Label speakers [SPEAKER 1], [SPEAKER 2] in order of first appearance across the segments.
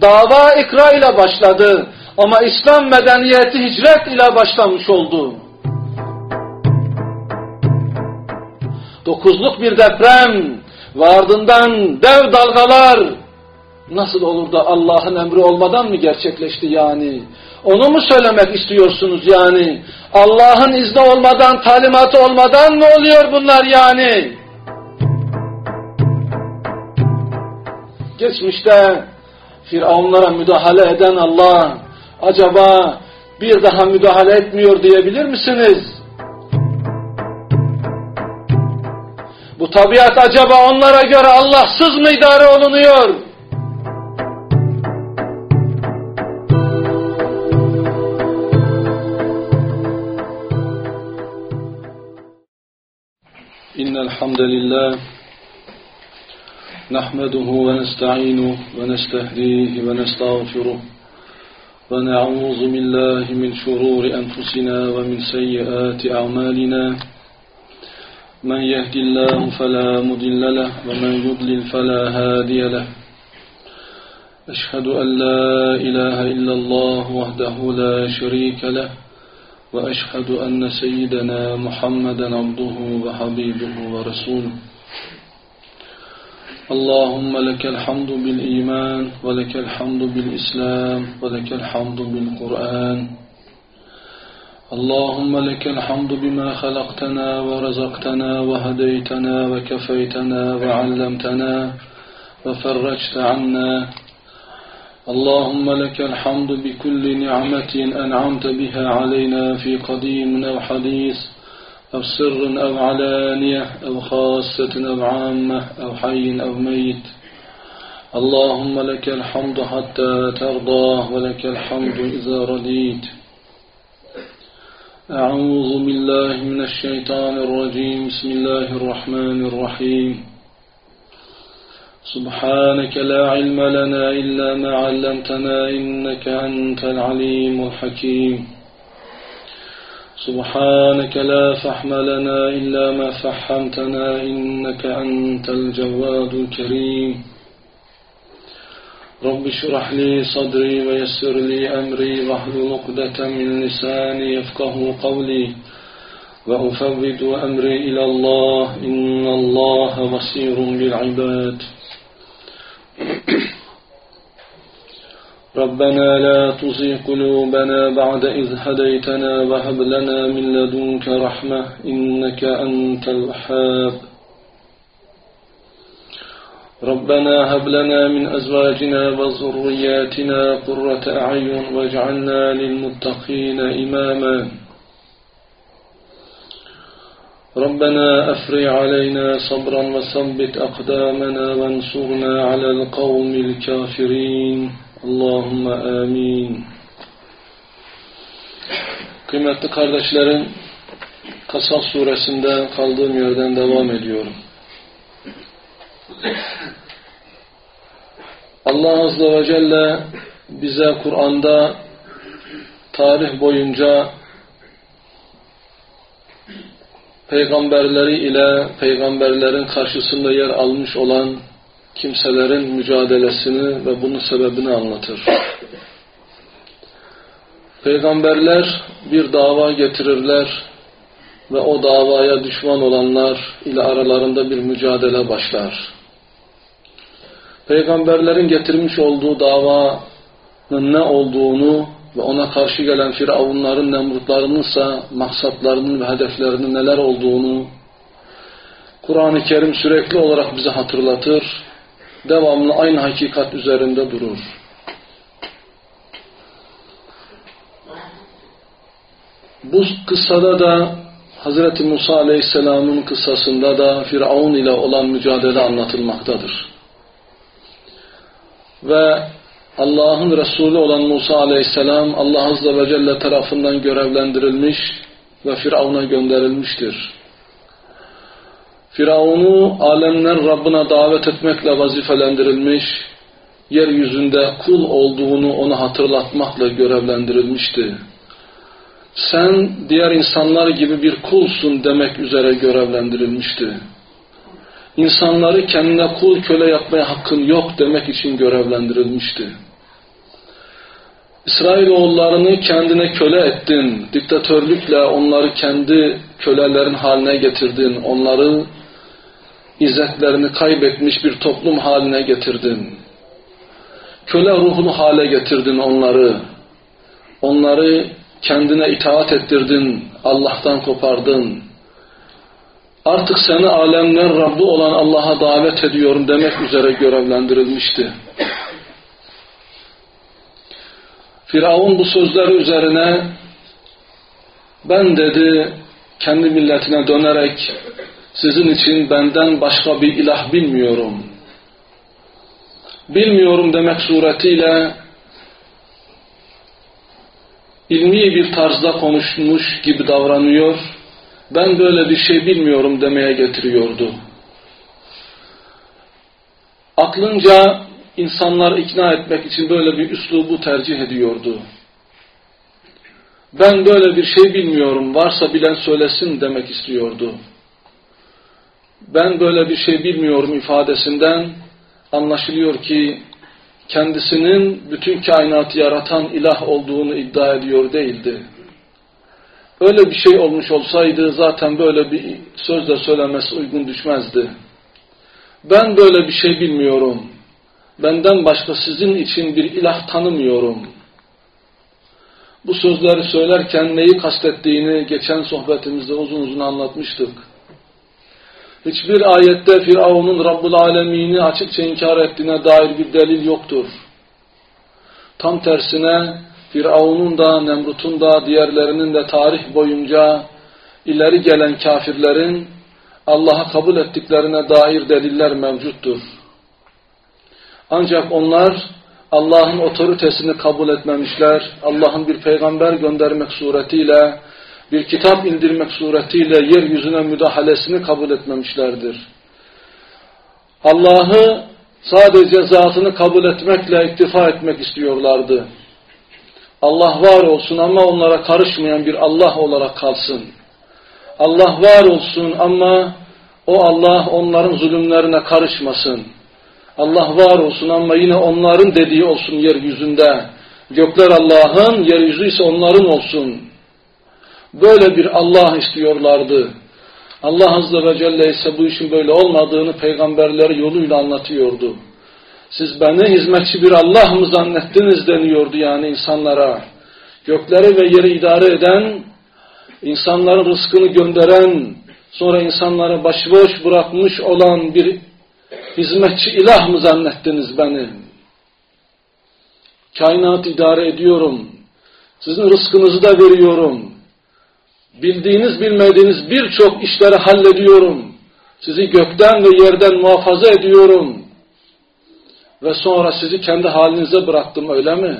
[SPEAKER 1] dava ikra ile başladı. Ama İslam medeniyeti hicret ile başlamış oldu. 9'luk bir deprem ve ardından dev dalgalar nasıl olur da Allah'ın emri olmadan mı gerçekleşti yani? Onu mu söylemek istiyorsunuz yani? Allah'ın izni olmadan, talimatı olmadan mı oluyor bunlar yani? Geçmişte Firavunlara müdahale eden Allah acaba bir daha müdahale etmiyor diyebilir misiniz? Bu tabiat acaba onlara göre Allahsız mı idare olunuyor? İnnel hamdelillah nahmeduhu ve nesta'inuhu ve nestehdihi ve nestağfiruh ve na'udzu billahi min şururi enfusina ve min seyyiati a'malina. من يهد الله فلا مضل له ومن يضلل فلا هادي له أشهد أن لا إله إلا الله وحده لا شريك له وأشهد أن سيدنا محمدا عبده وحبيبه ورسوله اللهم لك الحمد بالإيمان ولك الحمد بالإسلام ولك الحمد بالقرآن اللهم لك الحمد بما خلقتنا ورزقتنا وهديتنا وكفيتنا وعلمتنا وفرجت عنا اللهم لك الحمد بكل نعمة أنعمت بها علينا في قديم أو حديث أو سر أو علانية أو خاصة أو عامة أو حي أو ميت اللهم لك الحمد حتى ترضى ولك الحمد إذا رضيت أعوذ بالله من الشيطان الرجيم بسم الله الرحمن الرحيم سبحانك لا علم لنا إلا ما علمتنا إنك أنت العليم الحكيم سبحانك لا فهم لنا إلا ما فهمتنا إنك أنت الجواد الكريم رب اشرح لي صدري ويسر لي أمري واحلل عقدة من لساني يفقه قولي وأفوض أمري إلى الله إن الله بصير بالعباد ربنا لا تزغ قلوبنا بعد إذ هديتنا وهب لنا من لدنك رحمة إنك أنت الوهاب ربنا هب لنا من أزواجنا وذرياتنا قرة أعين واجعلنا للمتقين إماما ربنا أفرغ علينا صبرا وثبت أقدامنا وانصرنا على القوم الكافرين اللهم آمين. Kıymetli kardeşlerim, Kasas suresinde kaldığım yerden devam ediyorum. Allah Azze ve Celle bize Kur'an'da tarih boyunca peygamberleri ile peygamberlerin karşısında yer almış olan kimselerin mücadelesini ve bunun sebebini anlatır. Peygamberler bir dava getirirler ve o davaya düşman olanlar ile aralarında bir mücadele başlar. Peygamberlerin getirmiş olduğu davanın ne olduğunu ve ona karşı gelen Firavunların, Nemrutlarınınsa maksatlarının ve hedeflerinin neler olduğunu Kur'an-ı Kerim sürekli olarak bize hatırlatır, devamlı aynı hakikat üzerinde durur. Bu kıssada da Hz. Musa Aleyhisselam'ın kıssasında da Firavun ile olan mücadele anlatılmaktadır. Ve Allah'ın Resulü olan Musa Aleyhisselam Allah Azze ve Celle tarafından görevlendirilmiş ve Firavun'a gönderilmiştir. Firavun'u alemler Rabbine davet etmekle vazifelendirilmiş, yeryüzünde kul olduğunu ona hatırlatmakla görevlendirilmişti. Sen diğer insanlar gibi bir kulsun demek üzere görevlendirilmişti. İnsanları kendine kul köle yapmaya hakkın yok demek için görevlendirilmişti. İsrailoğullarını kendine köle ettin, diktatörlükle onları kendi kölelerin haline getirdin, onları izzetlerini kaybetmiş bir toplum haline getirdin. Köle ruhlu hale getirdin onları kendine itaat ettirdin, Allah'tan kopardın. Artık seni alemler Rabbi olan Allah'a davet ediyorum demek üzere görevlendirilmişti. Firavun bu sözleri üzerine ben dedi kendi milletine dönerek sizin için benden başka bir ilah bilmiyorum. Bilmiyorum demek suretiyle ilmi bir tarzda konuşmuş gibi davranıyor. Ben böyle bir şey bilmiyorum demeye getiriyordu. Aklınca insanlar ikna etmek için böyle bir üslubu tercih ediyordu. Ben böyle bir şey bilmiyorum, varsa bilen söylesin demek istiyordu. Ben böyle bir şey bilmiyorum ifadesinden anlaşılıyor ki kendisinin bütün kainatı yaratan ilah olduğunu iddia ediyor değildi. Öyle bir şey olmuş olsaydı zaten böyle bir sözle söylemesi uygun düşmezdi. Ben böyle bir şey bilmiyorum. Benden başka sizin için bir ilah tanımıyorum. Bu sözleri söylerken neyi kastettiğini geçen sohbetimizde uzun uzun anlatmıştık. Hiçbir ayette Firavun'un Rabbul Alemin'i açıkça inkar ettiğine dair bir delil yoktur. Tam tersine Firavun'un da, Nemrut'un da, diğerlerinin de tarih boyunca ileri gelen kafirlerin Allah'a kabul ettiklerine dair deliller mevcuttur. Ancak onlar Allah'ın otoritesini kabul etmemişler, Allah'ın bir peygamber göndermek suretiyle, bir kitap indirmek suretiyle yeryüzüne müdahalesini kabul etmemişlerdir. Allah'ı sadece zatını kabul etmekle iktifa etmek istiyorlardı. Allah var olsun ama onlara karışmayan bir Allah olarak kalsın. Allah var olsun ama o Allah onların zulümlerine karışmasın. Allah var olsun ama yine onların dediği olsun yeryüzünde. Gökler Allah'ın, yeryüzü ise onların olsun. Böyle bir Allah istiyorlardı. Allah Azze ve Celle ise bu işin böyle olmadığını peygamberleri yoluyla anlatıyordu. Siz beni hizmetçi bir Allah mı zannettiniz deniyordu yani insanlara. Gökleri ve yeri idare eden, insanların rızkını gönderen, sonra insanları başıboş bırakmış olan bir hizmetçi ilah mı zannettiniz beni? Kainatı idare ediyorum. Sizin rızkınızı da veriyorum. Bildiğiniz bilmediğiniz birçok işleri hallediyorum. Sizi gökten ve yerden muhafaza ediyorum. Ve sonra sizi kendi halinize bıraktım öyle mi?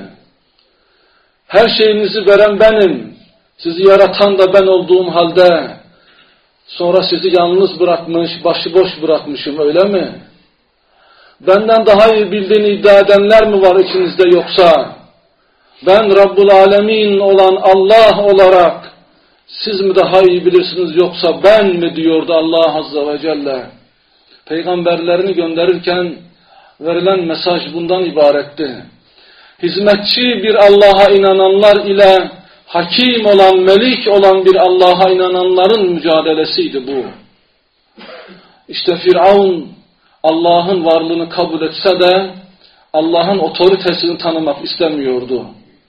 [SPEAKER 1] Her şeyinizi veren benim. Sizi yaratan da ben olduğum halde sonra sizi yalnız bırakmış, başıboş bırakmışım öyle mi? Benden daha iyi bildiğini iddia edenler mi var içinizde yoksa? Ben Rabbul Alemin olan Allah olarak siz mi daha iyi bilirsiniz yoksa ben mi diyordu Allah Azze ve Celle. Peygamberlerini gönderirken verilen mesaj bundan ibaretti. Hizmetçi bir Allah'a inananlar ile hakim olan, melik olan bir Allah'a inananların mücadelesiydi bu. İşte Firavun Allah'ın varlığını kabul etse de Allah'ın otoritesini tanımak istemiyordu.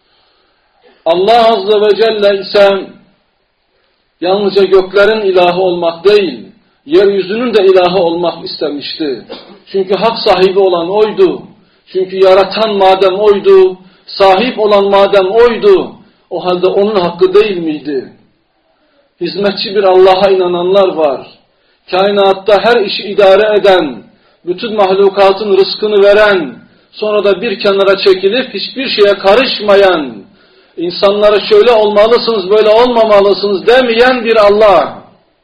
[SPEAKER 1] Allah Azze ve Celle ise yalnızca göklerin ilahı olmak değil, yeryüzünün de ilahı olmak istemişti. Çünkü hak sahibi olan oydu. Çünkü yaratan madem oydu, sahip olan madem oydu, o halde onun hakkı değil miydi? Hizmetçi bir Allah'a inananlar var. Kainatta her işi idare eden, bütün mahlukatın rızkını veren, sonra da bir kenara çekilip hiçbir şeye karışmayan, insanlara şöyle olmalısınız, böyle olmamalısınız demeyen bir Allah.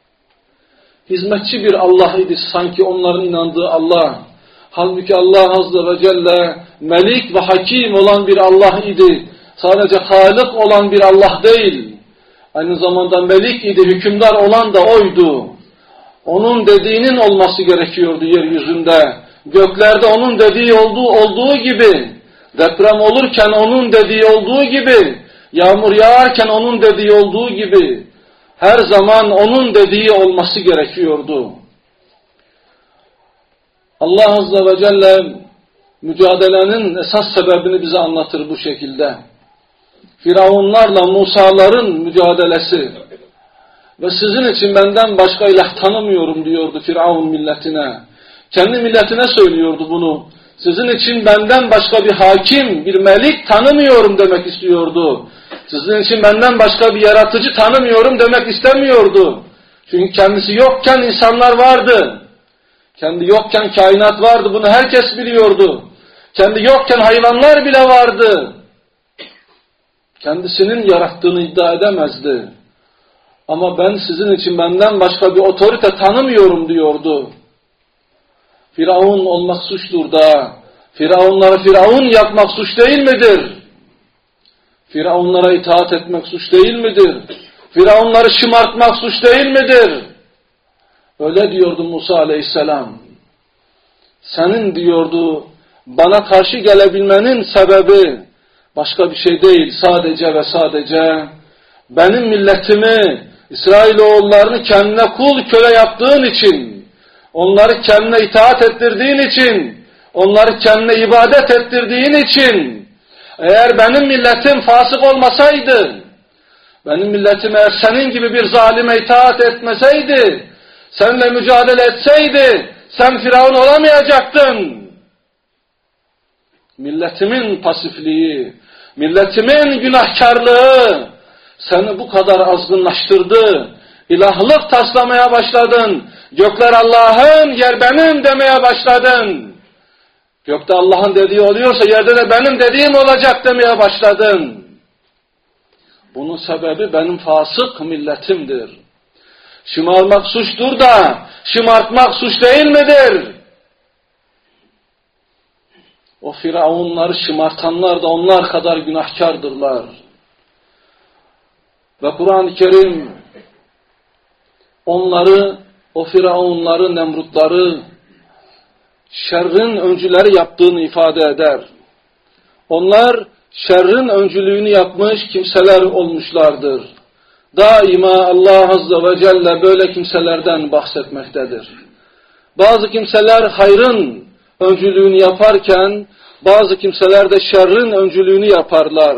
[SPEAKER 1] Hizmetçi bir Allah idi sanki onların inandığı Allah. Halbuki Allah Azze ve Celle melik ve hakim olan bir Allah idi. Sadece halik olan bir Allah değil. Aynı zamanda melik idi, hükümdar olan da oydu. Onun dediğinin olması gerekiyordu yeryüzünde. Göklerde onun dediği olduğu gibi, Deprem olurken onun dediği olduğu gibi, yağmur yağarken onun dediği olduğu gibi, her zaman onun dediği olması gerekiyordu. Allah Azze ve Celle mücadelenin esas sebebini bize anlatır bu şekilde. Firavunlarla Musa'ların mücadelesi ve sizin için benden başka ilah tanımıyorum diyordu Firavun milletine. Kendi milletine söylüyordu bunu. Sizin için benden başka bir hakim, bir melik tanımıyorum demek istiyordu. Sizin için benden başka bir yaratıcı tanımıyorum demek istemiyordu. Çünkü kendisi yokken insanlar vardı. Kendi yokken kainat vardı. Bunu herkes biliyordu. Kendi yokken hayvanlar bile vardı. Kendisinin yarattığını iddia edemezdi. Ama ben sizin için benden başka bir otorite tanımıyorum diyordu. Firavun olmak suçtur da, Firavunları Firavun yapmak suç değil midir? Firavunlara itaat etmek suç değil midir? Firavunları şımartmak suç değil midir? Öyle diyordu Musa aleyhisselam. Senin diyordu, bana karşı gelebilmenin sebebi başka bir şey değil, sadece ve sadece benim milletimi, İsrailoğullarını kendine kul köle yaptığın için, onları kendine itaat ettirdiğin için, onları kendine ibadet ettirdiğin için, eğer benim milletim fasık olmasaydı, benim milletim eğer senin gibi bir zalime itaat etmeseydi, seninle mücadele etseydi, sen Firavun olamayacaktın. Milletimin pasifliği, milletimin günahkarlığı seni bu kadar azgınlaştırdı. İlahlık taslamaya başladın. Gökler Allah'ın, yer benim demeye başladın. Gökte Allah'ın dediği oluyorsa yerde de benim dediğim olacak demeye başladın. Bunun sebebi benim fasık milletimdir. Şımarmak suçtur da şımartmak suç değil midir? O Firavunları şımartanlar da onlar kadar günahkardırlar. Ve Kur'an-ı Kerim onları, o Firavunları, Nemrutları şerrin öncüleri yaptığını ifade eder. Onlar şerrin öncülüğünü yapmış kimseler olmuşlardır. Daima Allah Azze ve Celle böyle kimselerden bahsetmektedir. Bazı kimseler hayrın öncülüğünü yaparken, bazı kimseler de şerrin öncülüğünü yaparlar.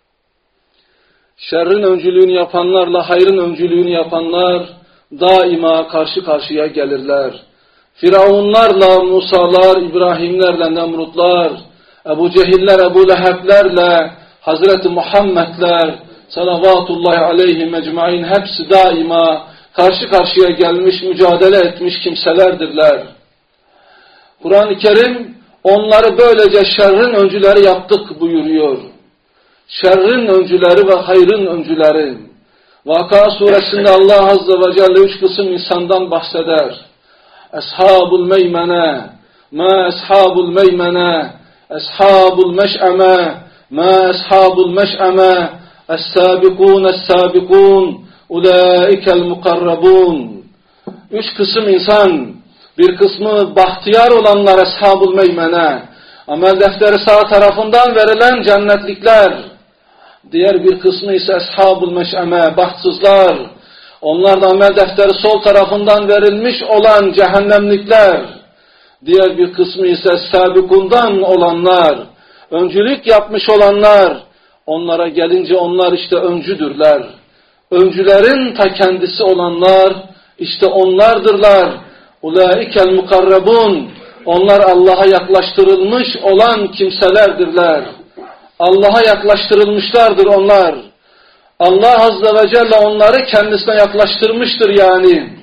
[SPEAKER 1] Şerrin öncülüğünü yapanlarla hayrın öncülüğünü yapanlar daima karşı karşıya gelirler. Firavunlarla Musalar, İbrahimlerle Nemrutlar, Ebu Cehiller, Ebu Leheblerle, Hazreti Muhammedler, salavatullahi aleyhi mecmain hepsi daima karşı karşıya gelmiş, mücadele etmiş kimselerdirler. Kur'an-ı Kerim onları böylece şerrin öncüleri yaptık buyuruyor. Şerrin öncüleri ve hayrın öncüleri. Vaka suresinde Allah Azze ve Celle 3 kısım insandan bahseder. Eshabul meymene, ma eshabul meymene, eshabul meş'eme, ma eshabul meş'eme, es-sabikun es-sabikun, ulaikel mukarrabun. 3 kısım insan, bir kısmı bahtiyar olanlar eshabul meymene, amel defteri sağ tarafından verilen cennetlikler. Diğer bir kısmı ise eshabul meş'eme, bahtsızlar. Onlar da amel defteri sol tarafından verilmiş olan cehennemlikler. Diğer bir kısmı ise sabikundan olanlar, öncülük yapmış olanlar. Onlara gelince onlar işte öncüdürler. Öncülerin ta kendisi olanlar işte onlardırlar. Ulaikel mukarrabun. Onlar Allah'a yaklaştırılmış olan kimselerdirler. Allah'a yaklaştırılmışlardır onlar. Allah Azze ve Celle onları kendisine yaklaştırmıştır yani.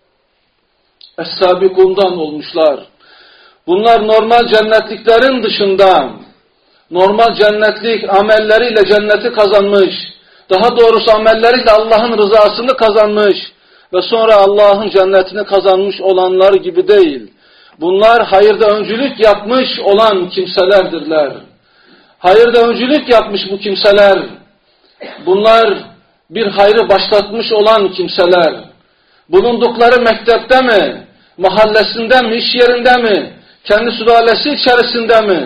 [SPEAKER 1] Es-sabikundan olmuşlar. Bunlar normal cennetliklerin dışında, normal cennetlik amelleriyle cenneti kazanmış, daha doğrusu amelleriyle Allah'ın rızasını kazanmış ve sonra Allah'ın cennetini kazanmış olanlar gibi değil. Bunlar hayırda öncülük yapmış olan kimselerdirler. Hayırda öncülük yapmış bu kimseler. Bunlar bir hayrı başlatmış olan kimseler. Bulundukları mektepte mi, mahallesinde mi, iş yerinde mi, kendi sülalesi içerisinde mi,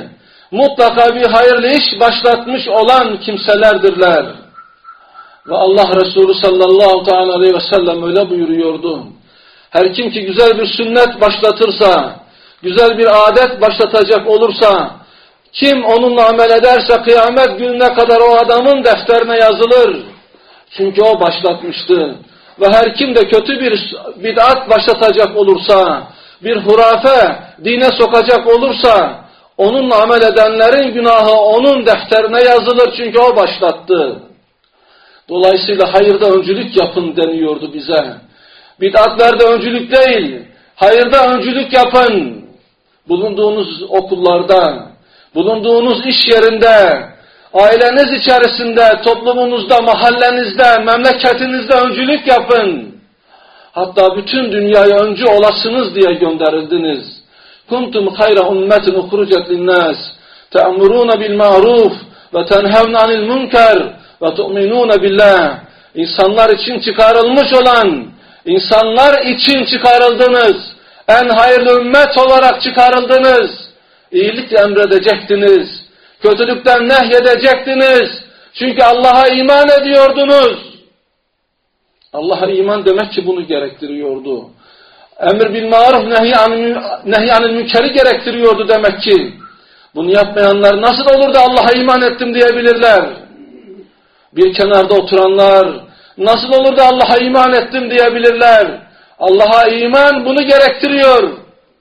[SPEAKER 1] mutlaka bir hayırlı iş başlatmış olan kimselerdirler. Ve Allah Resulü sallallahu aleyhi ve sellem öyle buyuruyordu. Her kim ki güzel bir sünnet başlatırsa, güzel bir adet başlatacak olursa, kim onunla amel ederse kıyamet gününe kadar o adamın defterine yazılır. Çünkü o başlatmıştı. Ve her kim de kötü bir bid'at başlatacak olursa, bir hurafe dine sokacak olursa, onunla amel edenlerin günahı onun defterine yazılır. Çünkü o başlattı. Dolayısıyla hayırda öncülük yapın deniyordu bize. Bid'atlerde öncülük değil, hayırda öncülük yapın. Bulunduğunuz okullarda, bulunduğunuz iş yerinde, aileniz içerisinde, toplumunuzda, mahallenizde, memleketinizde öncülük yapın. Hatta bütün dünyaya öncü olasınız diye gönderildiniz. Kuntum hayra ummetin ukhrucet linnas, te'muruna bil ma'ruf ve tenhevne anil münker ve tu'minuna billah. İnsanlar için çıkarılmış olan, insanlar için çıkarıldınız. En hayırlı ümmet olarak çıkarıldınız. İyilik emredecektiniz. Kötülükten nehyedecektiniz. Çünkü Allah'a iman ediyordunuz. Allah'a iman demek ki bunu gerektiriyordu. Emir bil maruf nehy anil münkeri gerektiriyordu demek ki. Bunu yapmayanlar nasıl olur da Allah'a iman ettim diyebilirler? Bir kenarda oturanlar nasıl olur da Allah'a iman ettim diyebilirler? Allah'a iman bunu gerektiriyor.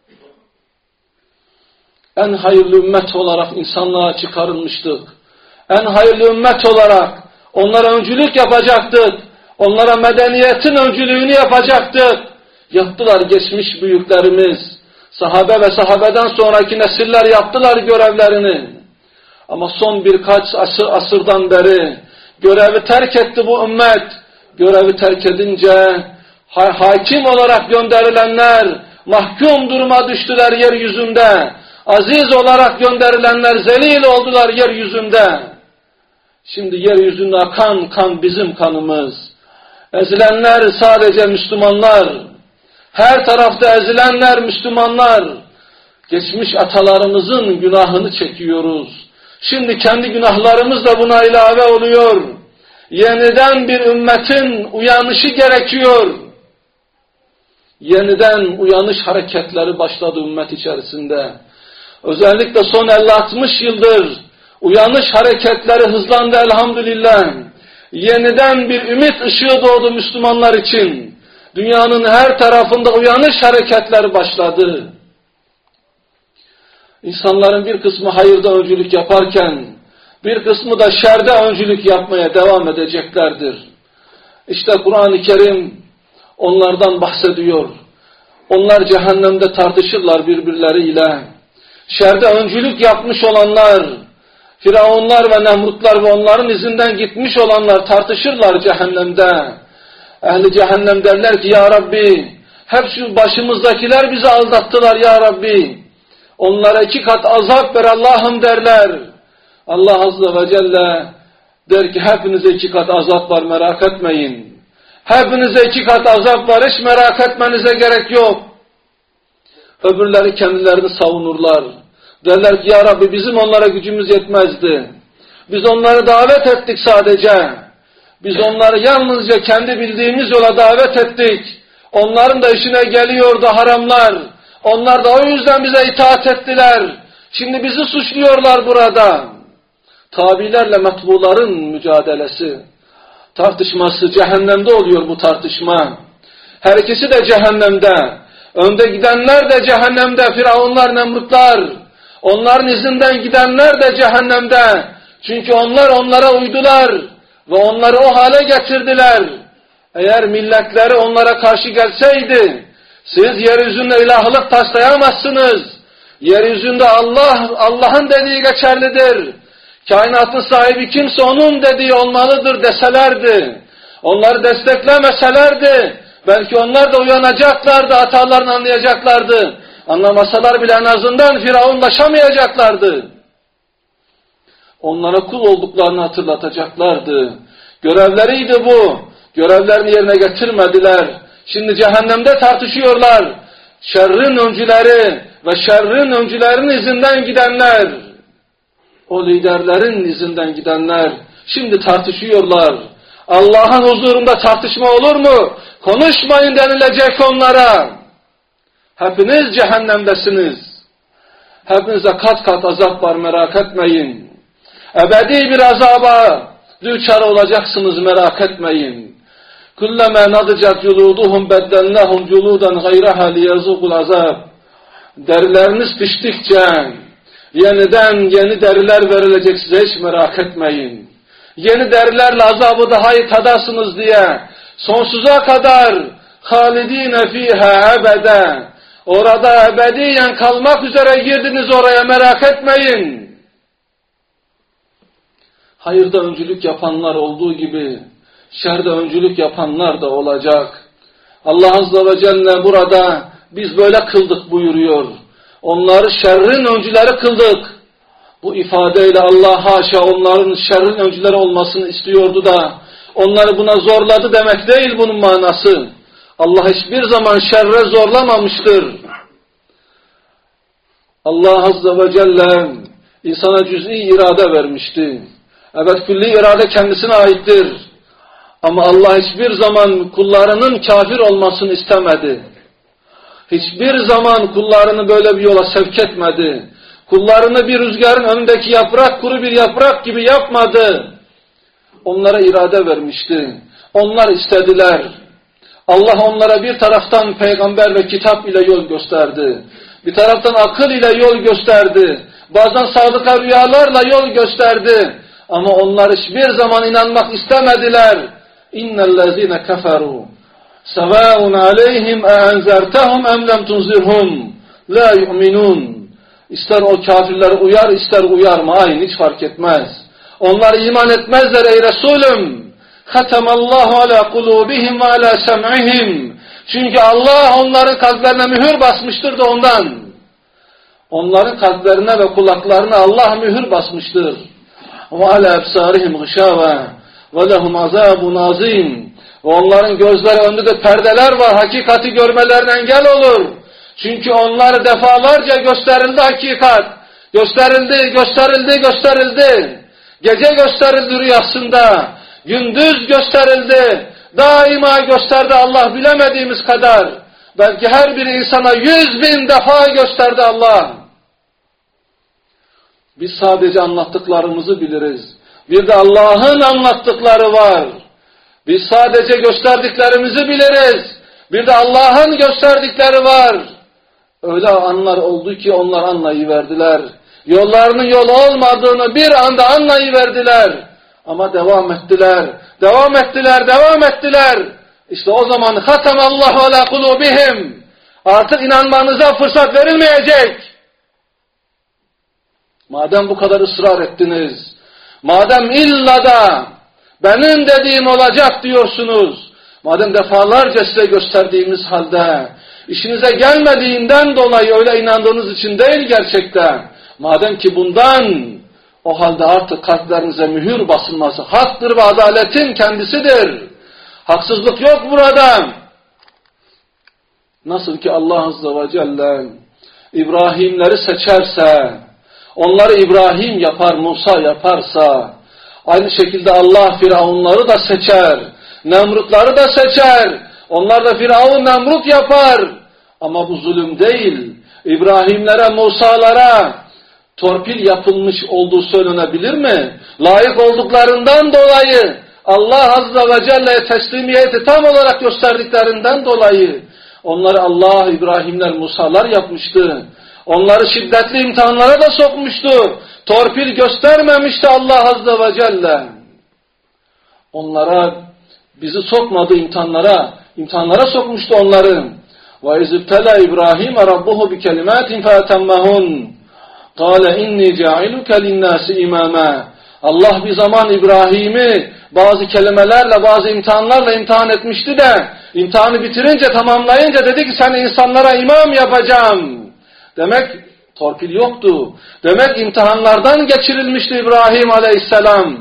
[SPEAKER 1] En hayırlı ümmet olarak insanlığa çıkarılmıştık. En hayırlı ümmet olarak onlara öncülük yapacaktık. Onlara medeniyetin öncülüğünü yapacaktık. Yaptılar geçmiş büyüklerimiz. Sahabe ve sahabeden sonraki nesiller yaptılar görevlerini. Ama son birkaç asırdan beri görevi terk etti bu ümmet. Görevi terk edince hakim olarak gönderilenler mahkum duruma düştüler yeryüzünde. Aziz olarak gönderilenler zelil oldular yeryüzünde. Şimdi yeryüzünde akan kan bizim kanımız. Ezilenler sadece Müslümanlar. Her tarafta ezilenler Müslümanlar. Geçmiş atalarımızın günahını çekiyoruz. Şimdi kendi günahlarımız da buna ilave oluyor. Yeniden bir ümmetin uyanışı gerekiyor. Yeniden uyanış hareketleri başladı ümmet içerisinde. Özellikle son 50-60 yıldır uyanış hareketleri hızlandı elhamdülillah. Yeniden bir ümit ışığı doğdu Müslümanlar için. Dünyanın her tarafında uyanış hareketleri başladı. İnsanların bir kısmı hayırda öncülük yaparken, bir kısmı da şerde öncülük yapmaya devam edeceklerdir. İşte Kur'an-ı Kerim onlardan bahsediyor. Onlar cehennemde tartışırlar birbirleriyle. Şerde öncülük yapmış olanlar, Firavunlar ve Nemrutlar ve onların izinden gitmiş olanlar tartışırlar cehennemde. Ehli cehennem derler ki ya Rabbi, hep şu başımızdakiler bizi aldattılar ya Rabbi. Onlara 2 kat azap ver Allah'ım derler. Allah Azze ve Celle der ki hepinize 2 kat azap var merak etmeyin. Hepinize 2 kat azap var hiç merak etmenize gerek yok. Öbürleri kendilerini savunurlar. Derler ki ya Rabbi bizim onlara gücümüz yetmezdi. Biz onları davet ettik sadece. Biz onları yalnızca kendi bildiğimiz yola davet ettik. Onların da işine geliyordu haramlar. Onlar da o yüzden bize itaat ettiler. Şimdi bizi suçluyorlar burada. Tabilerle metbuların mücadelesi, tartışması cehennemde oluyor bu tartışma. Her ikisi de cehennemde. Önde gidenler de cehennemde, Firavunlar, Nemrutlar. Onların izinden gidenler de cehennemde. Çünkü onlar onlara uydular ve onları o hale getirdiler. Eğer milletleri onlara karşı gelseydi, siz yeryüzünde ilahlık taslayamazsınız. Yeryüzünde Allah'ın dediği geçerlidir. Kainatın sahibi kimse onun dediği olmalıdır deselerdi. Onları desteklemeselerdi, belki onlar da uyanacaklardı, hatalarını anlayacaklardı. Anlamasalar bile en azından firavunlaşamayacaklardı. Onlara kul olduklarını hatırlatacaklardı. Görevleriydi bu. Görevlerini yerine getirmediler. Şimdi cehennemde O liderlerin izinden gidenler şimdi tartışıyorlar. Allah'ın huzurunda tartışma olur mu? Konuşmayın denilecek onlara. Hepiniz cehennemdesiniz. Hepinize kat kat azap var, merak etmeyin. Ebedi bir azaba düçar olacaksınız, merak etmeyin. Kullama nadcat culuduhum beddelnahum culudan gayraha liyazuqul azab. Derileriniz piştikçe yeniden yeni deriler verilecek, size hiç merak etmeyin. Yeni derilerle azabı daha iyi tadasınız diye sonsuza kadar halidine fiha ebede, orada ebediyen kalmak üzere girdiniz oraya, merak etmeyin. Hayırda öncülük yapanlar olduğu gibi şerde öncülük yapanlar da olacak. Allah Azze ve Celle burada biz böyle kıldık buyuruyor. Onları şerrin öncüleri kıldık. Bu ifadeyle Allah haşa onların şerrin öncüleri olmasını istiyordu da onları buna zorladı demek değil bunun manası. Allah hiçbir zaman şerre zorlamamıştır. Allah Azze ve Celle insana cüz'i irade vermişti. Evet, külli irade kendisine aittir. Ama Allah hiçbir zaman kullarının kafir olmasını istemedi. Hiçbir zaman kullarını böyle bir yola sevk etmedi. Kullarını bir rüzgarın önündeki yaprak, kuru bir yaprak gibi yapmadı. Onlara irade vermişti. Onlar istediler. Allah onlara bir taraftan peygamber ve kitap ile yol gösterdi. Bir taraftan akıl ile yol gösterdi. Bazen sadıka rüyalarla yol gösterdi. Ama onlar hiçbir zaman inanmak istemediler. İnnellezîne keferû sevâun aleyhim e'enzertehum em lem tunzirhum la yu'minun. İster o kafirler uyar, ister uyarma, aynı, hiç fark etmez. Onlar iman etmezler ey Resulüm. Hatemallahu ala kulubihim ve ala sem'ihim. Çünkü Allah onların kalplerine mühür basmıştır da ondan. Onların kalplerine ve kulaklarına Allah mühür basmıştır. Ve ala ebsarihim gışâve ve lehum azâbun azîm. Ve onların gözleri önünde perdeler var, hakikati görmelerine engel olur. Çünkü onlara defalarca gösterildi hakikat. Gösterildi. Gece gösterildi rüyasında. Gündüz gösterildi. Daima gösterdi Allah bilemediğimiz kadar. Belki her bir insana 100.000 defa gösterdi Allah. Biz sadece anlattıklarımızı biliriz. Bir de Allah'ın anlattıkları var. Biz sadece gösterdiklerimizi biliriz. Bir de Allah'ın gösterdikleri var. Öyle anlar oldu ki onlar anlayıverdiler. Yollarının yol olmadığını bir anda anlayıverdiler. Ama devam ettiler. İşte o zaman hatemallahu ala kulubihim. Artık inanmanıza fırsat verilmeyecek. Madem bu kadar ısrar ettiniz, madem illa da benim dediğim olacak diyorsunuz, madem defalarca size gösterdiğimiz halde, işinize gelmediğinden dolayı öyle inandığınız için değil gerçekten, madem ki bundan, o halde artık kalplerinize mühür basılması haktır ve adaletin kendisidir. Haksızlık yok burada. Nasıl ki Allah Azze ve Celle İbrahimleri seçerse, onları İbrahim yapar, Musa yaparsa, aynı şekilde Allah Firavunları da seçer, Nemrutları da seçer, onlar da Firavun, Nemrut yapar. Ama bu zulüm değil. İbrahimlere, Musa'lara torpil yapılmış olduğu söylenebilir mi? Layık olduklarından dolayı, Allah Azze ve Celle'ye teslimiyeti tam olarak gösterdiklerinden dolayı, onları Allah, İbrahimler, Musa'lar yapmıştı. Onları şiddetli imtihanlara da sokmuştu. Torpil göstermemişti Allah Azze ve Celle. Onlara, bizi sokmadı imtihanlara sokmuştu onları. وَاِذْ ابْتَلَى إِبْرَاهِيمَ رَبُّهُ بِكَلِمَاتٍ فَأَتَمَّهُنْ قَالَ اِنِّي جَاعِلُكَ لِلنَّاسِ اِمَامًا. Allah bir zaman İbrahim'i bazı kelimelerle, bazı imtihanlarla imtihan etmişti de, imtihanı bitirince, tamamlayınca dedi ki seni insanlara imam yapacağım. Demek torpil yoktu. Demek imtihanlardan geçirilmişti İbrahim Aleyhisselam.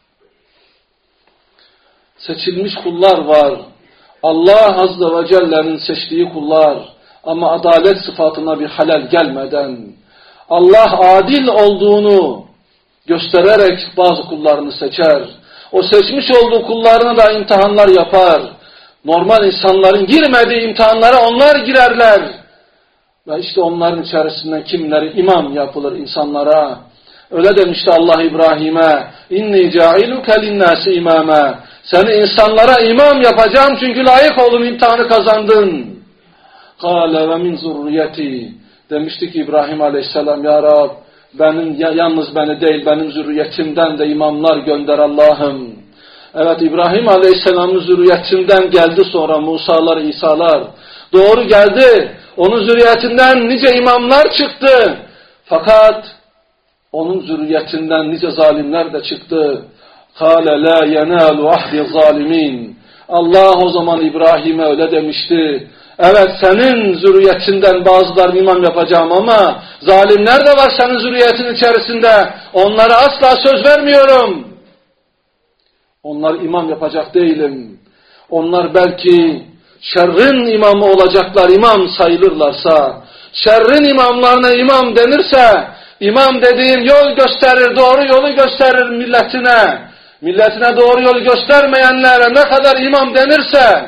[SPEAKER 1] Seçilmiş kullar var. Allah Azze ve Celle'nin seçtiği kullar. Ama adalet sıfatına bir halel gelmeden, Allah adil olduğunu göstererek bazı kullarını seçer. O seçmiş olduğu kullarına da imtihanlar yapar. Normal insanların girmediği imtihanlara onlar girerler. Ve işte onların içerisinden kimleri imam yapılır insanlara. Öyle demişti Allah İbrahim'e, İnni ca'iluke linnâsi imâme. Seni insanlara imam yapacağım çünkü layık olun, imtihanı kazandın. Kâle ve min zurriyeti. Demişti ki İbrahim Aleyhisselam, Ya Rab, yalnız beni değil, benim zürriyetimden de imamlar gönder Allah'ım. Evet, İbrahim Aleyhisselam'ın zürriyetinden geldi sonra Musa'lar, İsa'lar. Doğru geldi. Onun zürriyetinden nice imamlar çıktı. Fakat onun zürriyetinden nice zalimler de çıktı. قَالَ لَا يَنَالُ عَهْدِ الظَّالِمِينَ. Allah o zaman İbrahim'e öyle demişti. Evet, senin zürriyetinden bazılarını imam yapacağım ama zalimler de var senin zürriyetin içerisinde. Onlara asla söz vermiyorum. Onlar imam yapacak değilim. Onlar belki şerrin imamı olacaklar, imam sayılırlarsa, şerrin imamlarına imam denirse, imam dediğin yol gösterir, doğru yolu gösterir milletine. Milletine doğru yolu göstermeyenlere ne kadar imam denirse.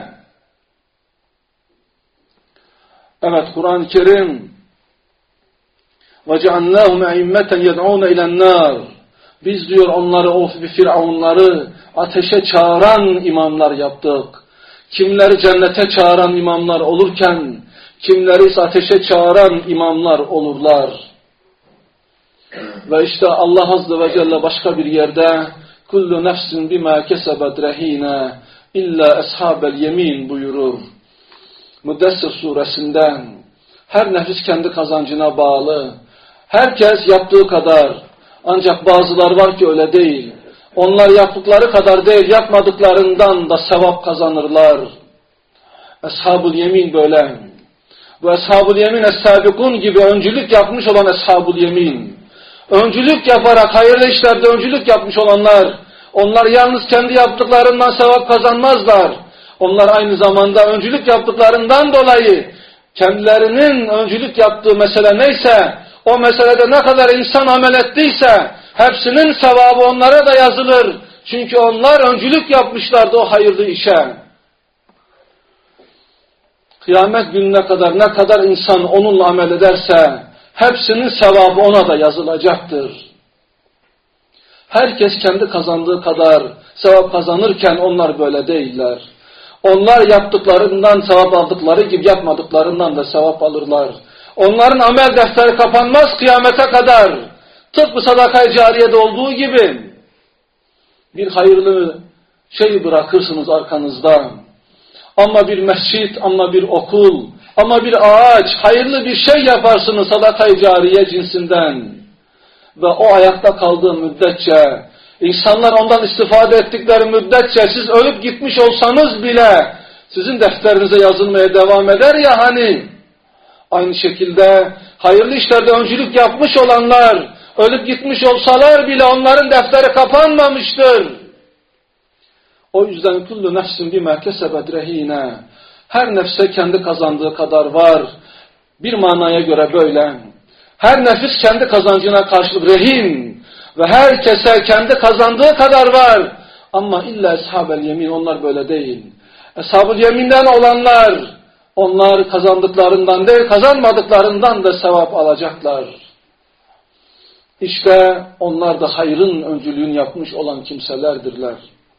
[SPEAKER 1] Evet, Kur'an-ı Kerim وَجَعَلْنَاهُمْ اَئِمَّةً يَدْعُونَ اِلَى النَّارِ. Biz diyor onları, o firavunları ateşe çağıran imamlar yaptık. Kimleri cennete çağıran imamlar olurken, kimleri ise ateşe çağıran imamlar olurlar. Ve işte Allah Azze ve Celle başka bir yerde kullu nefsin bima kesebet rehine illa eshabel yemin buyurur. Müddessir suresinden her nefis kendi kazancına bağlı. Herkes yaptığı kadar. Ancak bazılar var ki öyle değil. Onlar yaptıkları kadar değil, yapmadıklarından da sevap kazanırlar. Eshab-ül yemin böyle. Bu eshab-ül yemin es-sabikun gibi öncülük yapmış olan eshab-ül yemin. Öncülük yaparak hayırlı işlerde öncülük yapmış olanlar, onlar yalnız kendi yaptıklarından sevap kazanmazlar. Onlar aynı zamanda öncülük yaptıklarından dolayı kendilerinin öncülük yaptığı mesele neyse, o meselede ne kadar insan amel ettiyse hepsinin sevabı onlara da yazılır. Çünkü onlar öncülük yapmışlardı o hayırlı işe. Kıyamet gününe kadar ne kadar insan onunla amel ederse hepsinin sevabı ona da yazılacaktır. Herkes kendi kazandığı kadar sevap kazanırken onlar böyle değiller. Onlar yaptıklarından sevap aldıkları gibi yapmadıklarından da sevap alırlar. Onların amel defteri kapanmaz kıyamete kadar. Tıpkı sadaka-i cariyede olduğu gibi bir hayırlı şey bırakırsınız arkanızda. Ama bir mescit, ama bir okul, ama bir ağaç, hayırlı bir şey yaparsınız sadaka-i cariye cinsinden. Ve o ayakta kaldığı müddetçe, insanlar ondan istifade ettikleri müddetçe siz ölüp gitmiş olsanız bile sizin defterinize yazılmaya devam eder ya hani. Aynı şekilde hayırlı işlerde öncülük yapmış olanlar ölüp gitmiş olsalar bile onların defteri kapanmamıştır. O yüzden kullu nefsin bima kesebet rehine. Her nefse kendi kazandığı kadar var. Bir manaya göre böyle. Her nefis kendi kazancına karşılık rehin ve herkese kendi kazandığı kadar var. Ama illa eshab-el yemin onlar böyle değil. Eshab-ül yeminden olanlar onlar kazandıklarından değil kazanmadıklarından da sevap alacaklar. İşte onlar da hayrın öncülüğünü yapmış olan kimselerdirler.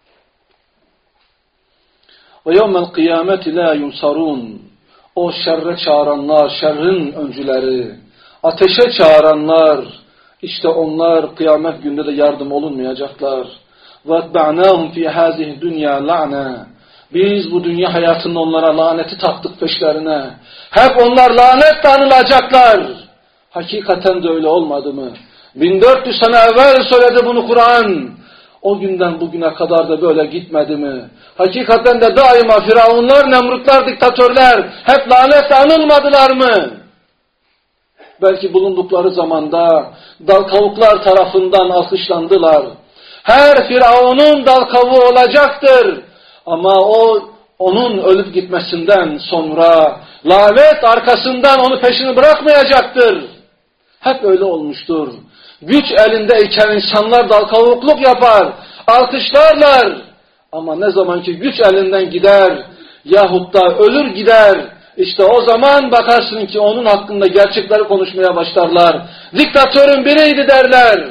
[SPEAKER 1] Ve yevmel kıyameti la yunsarun. O şerre çağıranlar, şerrin öncüleri, ateşe çağıranlar, işte onlar kıyamet günde de yardım olunmayacaklar. وَاتْبَعْنَاهُمْ فِي هَذِهِ دُنْيَا لَعْنَا. Biz bu dünya hayatında onlara laneti taktık peşlerine. Hep onlar lanetle anılacaklar. Hakikaten de öyle olmadı mı? 1400 sene evvel söyledi bunu Kur'an. O günden bugüne kadar da böyle gitmedi mi? Hakikaten de daima firavunlar, nemrutlar, diktatörler hep lanetle anılmadılar mı? Belki bulundukları zamanda dal kavuklar tarafından alkışlandılar. Her firavunun dal kavuğu olacaktır. Ama onun ölüp gitmesinden sonra lanet arkasından onu peşini bırakmayacaktır. Hep öyle olmuştur. Güç elindeyken insanlar dal kavukluk yapar, alkışlarlar. Ama ne zaman ki güç elinden gider yahut da ölür gider, işte o zaman bakarsın ki onun hakkında gerçekleri konuşmaya başlarlar. Diktatörün biriydi derler.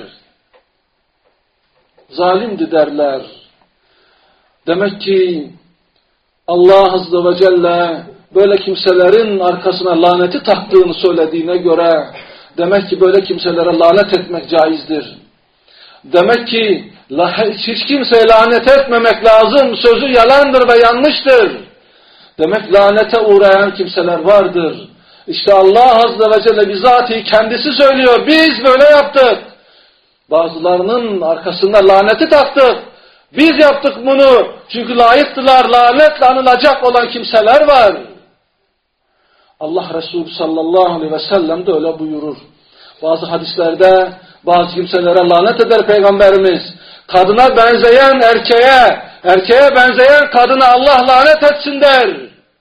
[SPEAKER 1] Zalimdi derler. Demek ki Allah Azze ve Celle böyle kimselerin arkasına laneti taktığını söylediğine göre demek ki böyle kimselere lanet etmek caizdir. Demek ki hiç kimseye lanet etmemek lazım. Sözü yalandır ve yanlıştır. Demek lanete uğrayan kimseler vardır. İşte Allah Azze ve Celle bizatihi kendisi söylüyor. Biz böyle yaptık. Bazılarının arkasında laneti taktık. Biz yaptık bunu. Çünkü layıktılar. Lanetle anılacak olan kimseler var. Allah Resulü sallallahu aleyhi ve sellem de öyle buyurur. Bazı hadislerde bazı kimselere lanet eder Peygamberimiz. Kadına benzeyen erkeğe, erkeğe benzeyen kadına Allah lanet etsin der.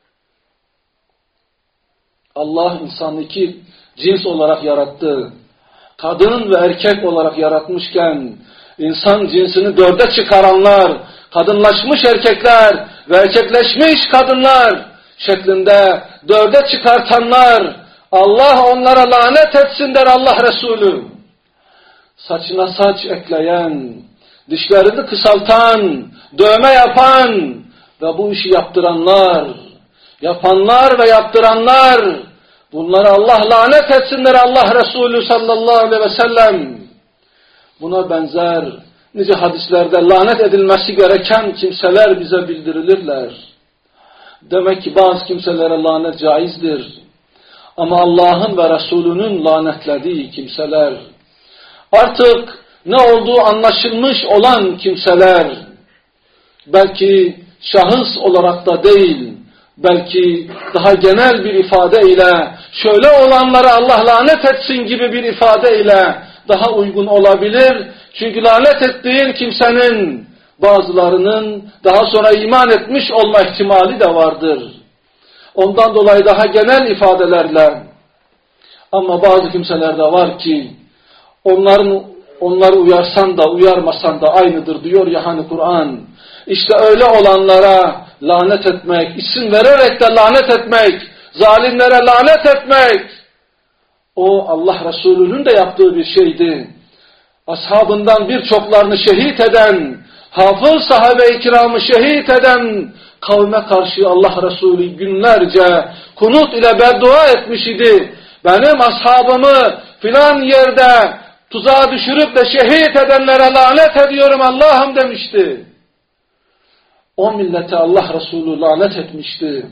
[SPEAKER 1] Allah insanı iki cins olarak yarattı. Kadın ve erkek olarak yaratmışken insan cinsini dörde çıkaranlar, kadınlaşmış erkekler ve erkekleşmiş kadınlar şeklinde dörde çıkartanlar, Allah onlara lanet etsin der Allah Resulü. Saçına saç ekleyen, dişlerini kısaltan, dövme yapan ve bu işi yaptıranlar, yapanlar ve yaptıranlar, bunlara Allah lanet etsinler Allah Resulü sallallahu aleyhi ve sellem. Buna benzer nice hadislerde lanet edilmesi gereken kimseler bize bildirilirler. Demek ki bazı kimselere lanet caizdir. Ama Allah'ın ve Resulünün lanetlediği kimseler, artık ne olduğu anlaşılmış olan kimseler, belki şahıs olarak da değil, belki daha genel bir ifadeyle, şöyle olanlara Allah lanet etsin gibi bir ifadeyle daha uygun olabilir. Çünkü lanet ettiğin kimsenin bazılarının daha sonra iman etmiş olma ihtimali de vardır. Ondan dolayı daha genel ifadelerle, ama bazı kimseler de var ki onları uyarsan da uyarmasan da aynıdır diyor ya hani Kur'an. İşte öyle olanlara lanet etmek, isim vererek de lanet etmek, zalimlere lanet etmek, o Allah Resulü'nün de yaptığı bir şeydi. Ashabından birçoklarını şehit eden, hafız sahabe-i kiramı şehit eden kavme karşı Allah Resulü günlerce kunut ile beddua etmiş idi. Benim ashabımı filan yerde tuzağa düşürüp de şehit edenlere lanet ediyorum Allah'ım demişti. O millete Allah Resulü lanet etmişti.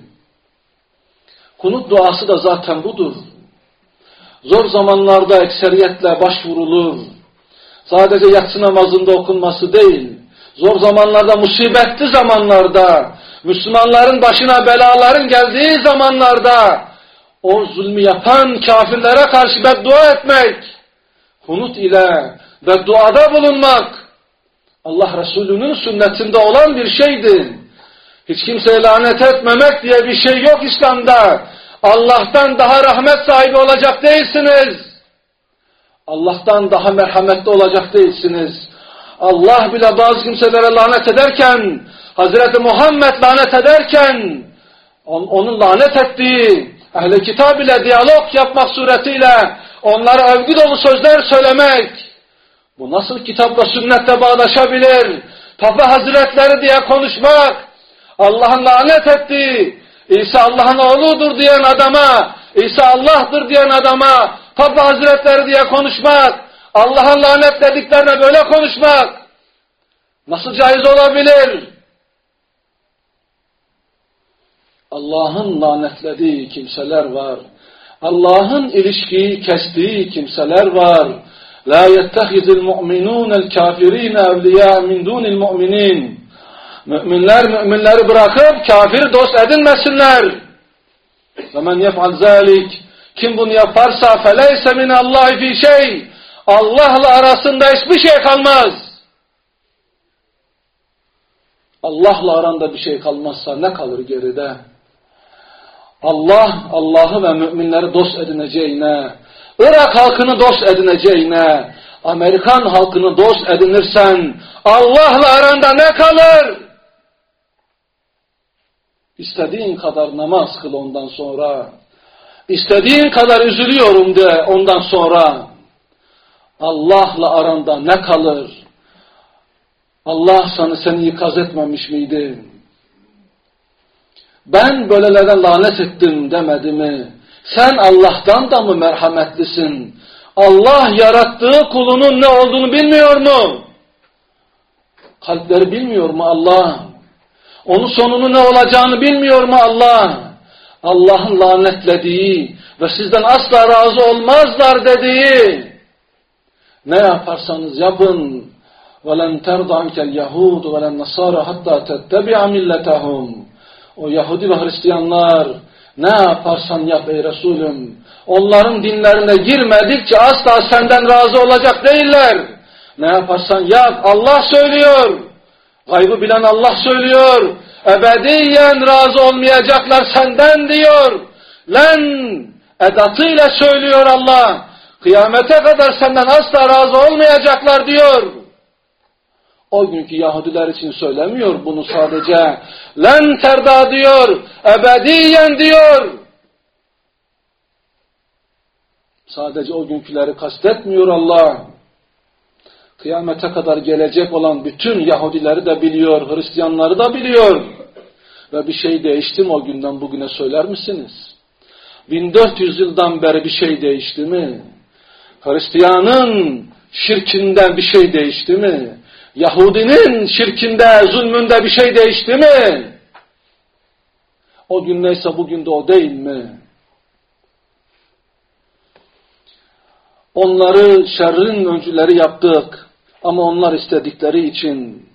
[SPEAKER 1] Kunut duası da zaten budur. Zor zamanlarda ekseriyetle başvurulur. Sadece yatsı namazında okunması değil, zor zamanlarda, musibetli zamanlarda, Müslümanların başına belaların geldiği zamanlarda, o zulmü yapan kafirlere karşı beddua etmek, kunut ile bedduada bulunmak, Allah Resulü'nün sünnetinde olan bir şeydi. Hiç kimseye lanet etmemek diye bir şey yok İslam'da. Allah'tan daha rahmet sahibi olacak değilsiniz. Allah'tan daha merhametli olacak değilsiniz. Allah bile bazı kimselere lanet ederken, Hazreti Muhammed lanet ederken, onun lanet ettiği ehl-i kitap ile diyalog yapmak suretiyle onlara övgü dolu sözler söylemek, bu nasıl kitapla sünnette bağdaşabilir? Papa Hazretleri diye konuşmak, Allah'ın lanet ettiği, İsa Allah'ın oğludur diyen adama, İsa Allah'tır diyen adama, Papa Hazretleri diye konuşmak, Allah'ın lanetlediklerine böyle konuşmak, nasıl caiz olabilir? Allah'ın lanetlediği kimseler var. Allah'ın ilişkiyi kestiği kimseler var. La yettehizil mu'minûnel kafirîne evliyâ min dûnil mu'minîn. Müminler müminleri bırakıp kafir dost edinmesinler. Ve men yef'al zâlik. Kim bunu yaparsa feleyse minallâhi fî şey. Allah'la arasında hiçbir şey kalmaz. Allah'la aranda bir şey kalmazsa ne kalır geride? Allah'ı ve müminleri dost edineceğine, Irak halkını dost edineceğine, Amerikan halkını dost edinirsen Allah'la aranda ne kalır? İstediğin kadar namaz kıl ondan sonra. İstediğin kadar üzülüyorum de ondan sonra. Allah'la aranda ne kalır? Allah seni ikaz etmemiş miydi? Ben böylelerden lanet ettim demedi mi? Sen Allah'tan da mı merhametlisin? Allah yarattığı kulunun ne olduğunu bilmiyor mu? Kalpleri bilmiyor mu Allah? Onun sonunun ne olacağını bilmiyor mu Allah? Allah'ın lanetlediği ve sizden asla razı olmazlar dediği, ne yaparsanız yapın, وَلَنْ تَرْضَ عَنْكَ الْيَهُودُ وَلَنْ نَصَارَ حَتَّى تَتَّبِعَ مِلَّتَهُمْ. O Yahudi ve Hristiyanlar, ne yaparsan yap ey Resulüm, onların dinlerine girmedikçe asla senden razı olacak değiller. Ne yaparsan yap, Allah söylüyor. Gaybı bilen Allah söylüyor. Ebediyen razı olmayacaklar senden diyor. Len edatıyla söylüyor Allah. Kıyamete kadar senden asla razı olmayacaklar diyor. O günkü Yahudiler için söylemiyor bunu sadece. Len terda diyor. Ebediyen diyor. Sadece o günküleri kastetmiyor Allah. Kıyamete kadar gelecek olan bütün Yahudileri de biliyor, Hristiyanları da biliyor. Ve bir şey değişti mi o günden bugüne söyler misiniz? 1400 yıldan beri bir şey değişti mi? Hristiyanın şirkinden bir şey değişti mi? Yahudinin şirkinde, zulmünde bir şey değişti mi? O gün neyse bugün de o değil mi? Onları şerrin öncüleri yaptık ama onlar istedikleri için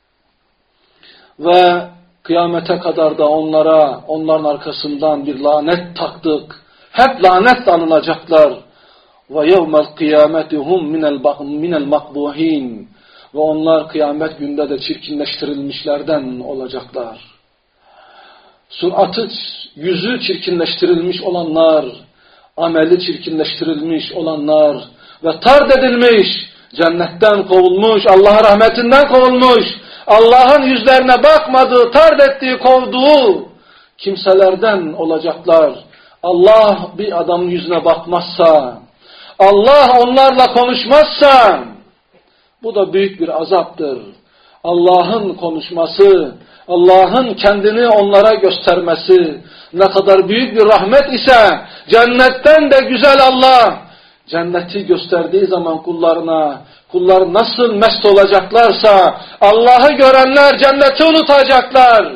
[SPEAKER 1] ve kıyamete kadar da onların arkasından bir lanet taktık. Hep lanet anılacaklar. Ve yevmel kıyameti hum minel makbuhin. Ve onlar kıyamet günde de çirkinleştirilmişlerden olacaklar. Suratı, yüzü çirkinleştirilmiş olanlar, ameli çirkinleştirilmiş olanlar ve tard edilmiş, cennetten kovulmuş, Allah'ın rahmetinden kovulmuş, Allah'ın yüzlerine bakmadığı, tard ettiği, kovduğu kimselerden olacaklar. Allah bir adamın yüzüne bakmazsa, Allah onlarla konuşmazsa, bu da büyük bir azaptır. Allah'ın konuşması, Allah'ın kendini onlara göstermesi ne kadar büyük bir rahmet ise, cennetten de güzel Allah, cenneti gösterdiği zaman kullarına, kullar nasıl mest olacaklarsa, Allah'ı görenler cenneti unutacaklar.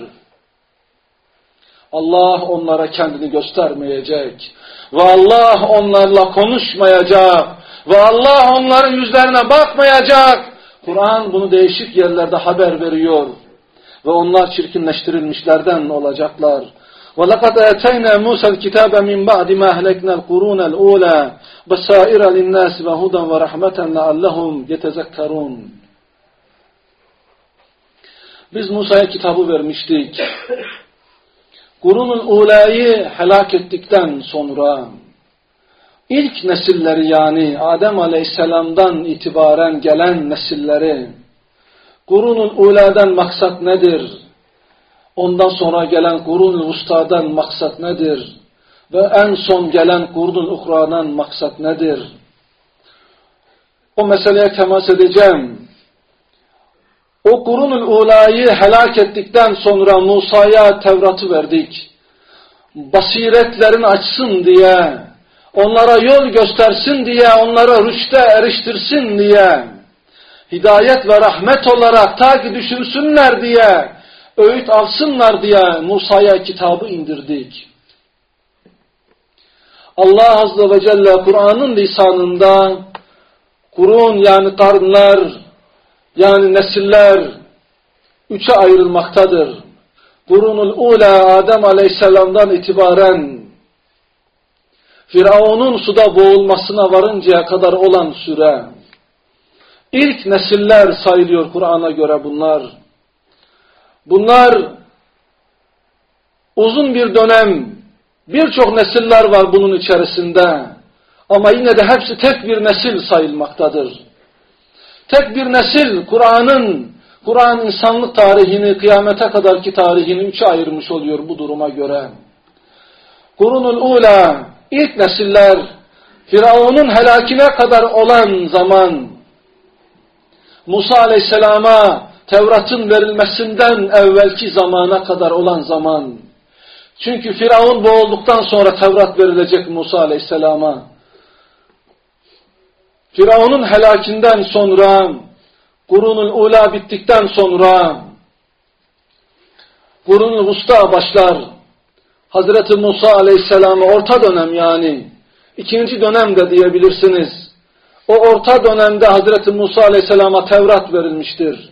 [SPEAKER 1] Allah onlara kendini göstermeyecek ve Allah onlarla konuşmayacak ve Allah onların yüzlerine bakmayacak. Kur'an bunu değişik yerlerde haber veriyor ve onlar çirkinleştirilmişlerden olacaklar. وَلَقَدْ اَتَيْنَا مُوسَى الْكِتَابَ مِنْ بَعْدِ مَا اَهْلَكْنَا الْقُرُونَ الْاُولَى بَصَائِرَ لِلنَّاسِ وَهُدًى وَرَحْمَةً لَعَلَّهُمْ يَتَذَكَّرُونَ. Biz Musa'ya kitabı vermiştik. Kurunul ulayı helak ettikten sonra ilk nesilleri, yani Adem Aleyhisselam'dan itibaren gelen nesilleri, Kurunul uladan maksat nedir? Ondan sonra gelen Kurunul ustadan maksat nedir? Ve en son gelen Kurunul ukradan maksat nedir? O meseleye temas edeceğim. O Kurunul ulayı helak ettikten sonra Musa'ya Tevrat'ı verdik. Basiretlerini açsın diye, onlara yol göstersin diye, onlara rüşte eriştirsin diye, hidayet ve rahmet olarak ta ki düşünsünler diye, öğüt alsınlar diye Musa'ya kitabı indirdik. Allah Azze ve Celle Kur'an'ın lisanında kurun, yani karınlar, yani nesiller üçe ayrılmaktadır. Kurunul ula Adem Aleyhisselam'dan itibaren Firavun'un suda boğulmasına varıncaya kadar olan süre. İlk nesiller sayılıyor Kur'an'a göre bunlar. Bunlar uzun bir dönem, birçok nesiller var bunun içerisinde. Ama yine de hepsi tek bir nesil sayılmaktadır. tek bir nesil Kur'an insanlık tarihini, kıyamete kadarki tarihini üçe ayırmış oluyor bu duruma göre. Kurunul ula, ilk nesiller, Firavun'un helakine kadar olan zaman, Musa Aleyhisselam'a Tevrat'ın verilmesinden evvelki zamana kadar olan zaman. Çünkü Firavun boğulduktan sonra Tevrat verilecek Musa Aleyhisselam'a. Firavun'un helakinden sonra, Kurunul ula bittikten sonra, Kurunul vusta başlar. Hazreti Musa Aleyhisselam'a orta dönem yani, ikinci dönem de diyebilirsiniz. O orta dönemde Hazreti Musa Aleyhisselam'a Tevrat verilmiştir.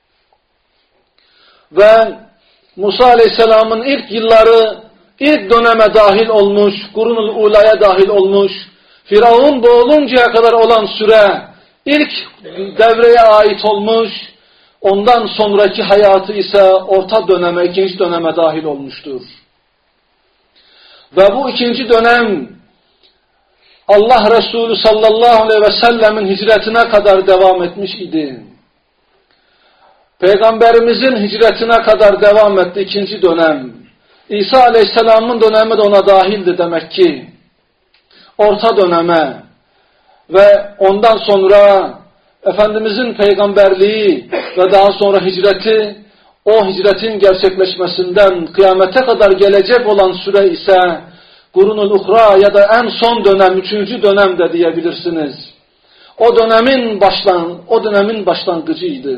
[SPEAKER 1] Ve Musa Aleyhisselam'ın ilk yılları, ilk döneme dahil olmuş, Kurunul ulaya dahil olmuş, Firavun boğuluncaya kadar olan süre, ilk devreye ait olmuş, ondan sonraki hayatı ise orta döneme, ikinci döneme dahil olmuştur. Ve bu ikinci dönem, Allah Resulü sallallahu aleyhi ve sellemin hicretine kadar devam etmiş idi. Peygamberimizin hicretine kadar devam etti ikinci dönem. İsa Aleyhisselam'ın dönemi de ona dahildi demek ki. Orta döneme ve ondan sonra Efendimizin peygamberliği ve daha sonra hicreti, o hicretin gerçekleşmesinden kıyamete kadar gelecek olan süre ise Kurunul Uhra ya da en son dönem, üçüncü dönem de diyebilirsiniz. O dönemin başlangıcıydı.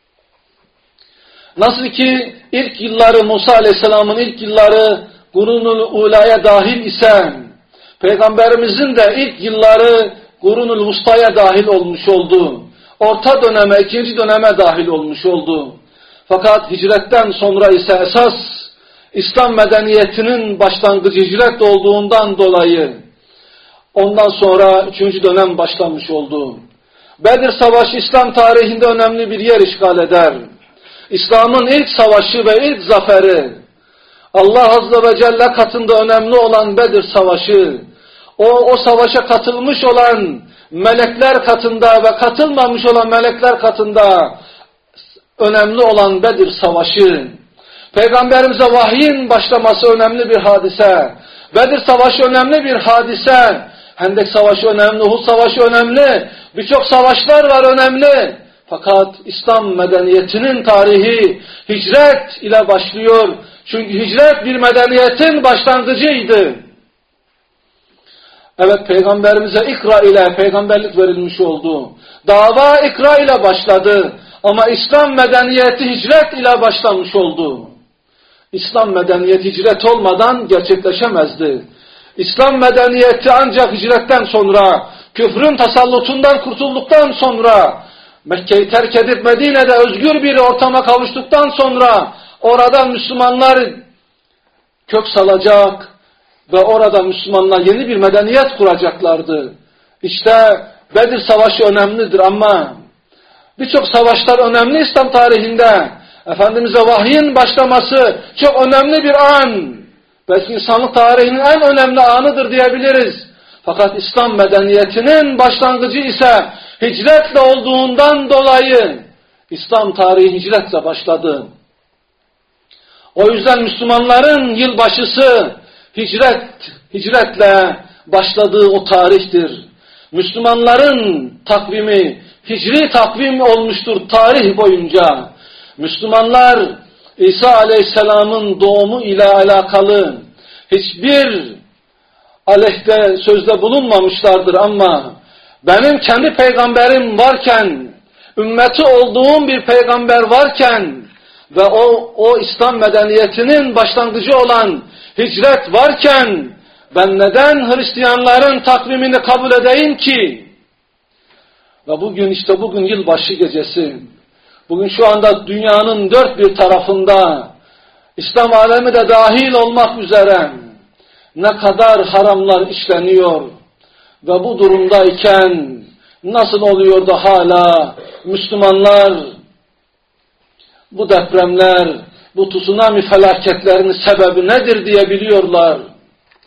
[SPEAKER 1] Nasıl ki ilk yılları Musa Aleyhisselam'ın ilk yılları Kurunul Ula'ya dahil ise, Peygamberimizin de ilk yılları Kurunul Vusta'ya dahil olmuş oldu. Orta döneme, ikinci döneme dahil olmuş oldu. Fakat hicretten sonra ise esas İslam medeniyetinin başlangıcı hicret olduğundan dolayı ondan sonra üçüncü dönem başlamış oldu. Bedir Savaşı İslam tarihinde önemli bir yer işgal eder. İslam'ın ilk savaşı ve ilk zaferi, Allah Azze ve Celle katında önemli olan Bedir Savaşı, o savaşa katılmış olan melekler katında ve katılmamış olan melekler katında önemli olan Bedir Savaşı, Peygamberimize vahyin başlaması önemli bir hadise, Bedir Savaşı önemli bir hadise, Hendek Savaşı önemli, Uhud Savaşı önemli, birçok savaşlar var önemli. Fakat İslam medeniyetinin tarihi hicret ile başlıyor. Çünkü hicret bir medeniyetin başlangıcıydı. Evet, Peygamberimize ikra ile peygamberlik verilmiş oldu. Dava ikra ile başladı. Ama İslam medeniyeti hicret ile başlamış oldu. İslam medeniyeti hicret olmadan gerçekleşemezdi. İslam medeniyeti ancak hicretten sonra, küfrün tasallutundan kurtulduktan sonra, Mekke'yi terk edip Medine'de özgür bir ortama kavuştuktan sonra orada Müslümanlar kök salacak ve orada Müslümanlar yeni bir medeniyet kuracaklardı. İşte Bedir Savaşı önemlidir ama birçok savaşlar önemli İslam tarihinde. Efendimiz'e vahyin başlaması çok önemli bir an. Belki insanlık tarihinin en önemli anıdır diyebiliriz. Fakat İslam medeniyetinin başlangıcı ise hicretle olduğundan dolayı İslam tarihi hicretle başladı. O yüzden Müslümanların yılbaşısı hicretle başladığı o tarihtir. Müslümanların takvimi hicri takvim olmuştur tarih boyunca. Müslümanlar İsa Aleyhisselam'ın doğumu ile alakalı hiçbir aleyhte sözde bulunmamışlardır ama benim kendi peygamberim varken, ümmeti olduğum bir peygamber varken ve o İslam medeniyetinin başlangıcı olan hicret varken ben neden Hristiyanların takvimini kabul edeyim ki? Ve bugün yılbaşı gecesi. Bugün şu anda dünyanın dört bir tarafında İslam alemi de dahil olmak üzere ne kadar haramlar işleniyor ve bu durumdayken nasıl oluyor da hala Müslümanlar bu depremler, bu tsunami felaketlerinin sebebi nedir diye biliyorlar.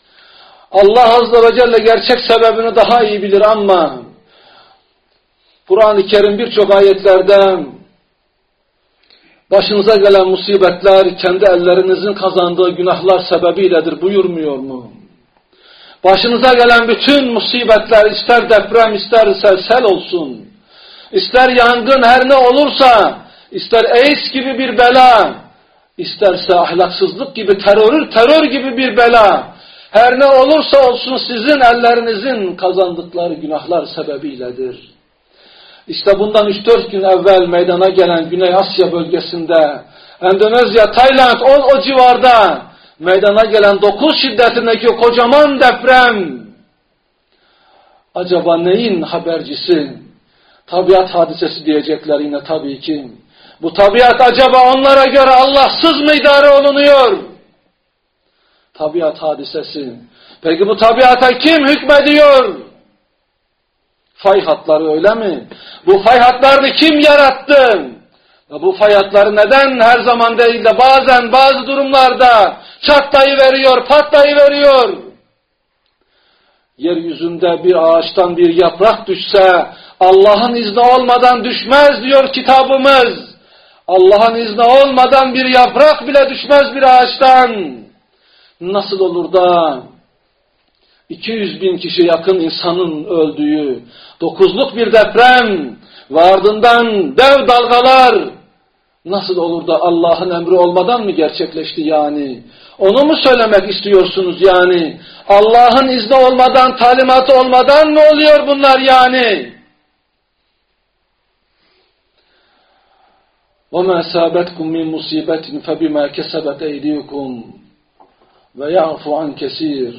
[SPEAKER 1] Allah Azze ve Celle gerçek sebebini daha iyi bilir ama Kur'an-ı Kerim birçok ayetlerde başınıza gelen musibetler kendi ellerinizin kazandığı günahlar sebebiyledir buyurmuyor mu? Başınıza gelen bütün musibetler, ister deprem, ister sel olsun, ister yangın, her ne olursa, ister AIDS gibi bir bela, isterse ahlaksızlık gibi, terör gibi bir bela, her ne olursa olsun sizin ellerinizin kazandıkları günahlar sebebiyledir. İşte bundan 3-4 gün evvel meydana gelen Güney Asya bölgesinde, Endonezya, Tayland, o civarda meydana gelen 9 şiddetindeki kocaman deprem, acaba neyin habercisi? Tabiat hadisesi diyecekler yine tabii ki. Bu tabiat acaba onlara göre Allahsız mı idare olunuyor? Tabiat hadisesi. Peki bu tabiata kim hükmediyor? Fay hatları öyle mi? Bu fay hatlarını kim yarattı? Bu fay hatları neden her zaman değil de bazen bazı durumlarda çatlayıveriyor, patlayıveriyor? Yeryüzünde bir ağaçtan bir yaprak düşse Allah'ın izni olmadan düşmez diyor kitabımız. Allah'ın izni olmadan bir yaprak bile düşmez bir ağaçtan. Nasıl olur da 200.000 kişi yakın insanın öldüğü 9'luk bir deprem ve ardından dev dalgalar nasıl olur da Allah'ın emri olmadan mı gerçekleşti yani? Onu mu söylemek istiyorsunuz yani? Allah'ın izni olmadan, talimatı olmadan mı oluyor bunlar yani? وَمَا سَابَتْكُمْ مِنْ مُصِيبَةٍ فَبِمَا كَسَبَتْ اَيْدِيكُمْ وَيَعْفُ عَنْ كَسِيرٍ.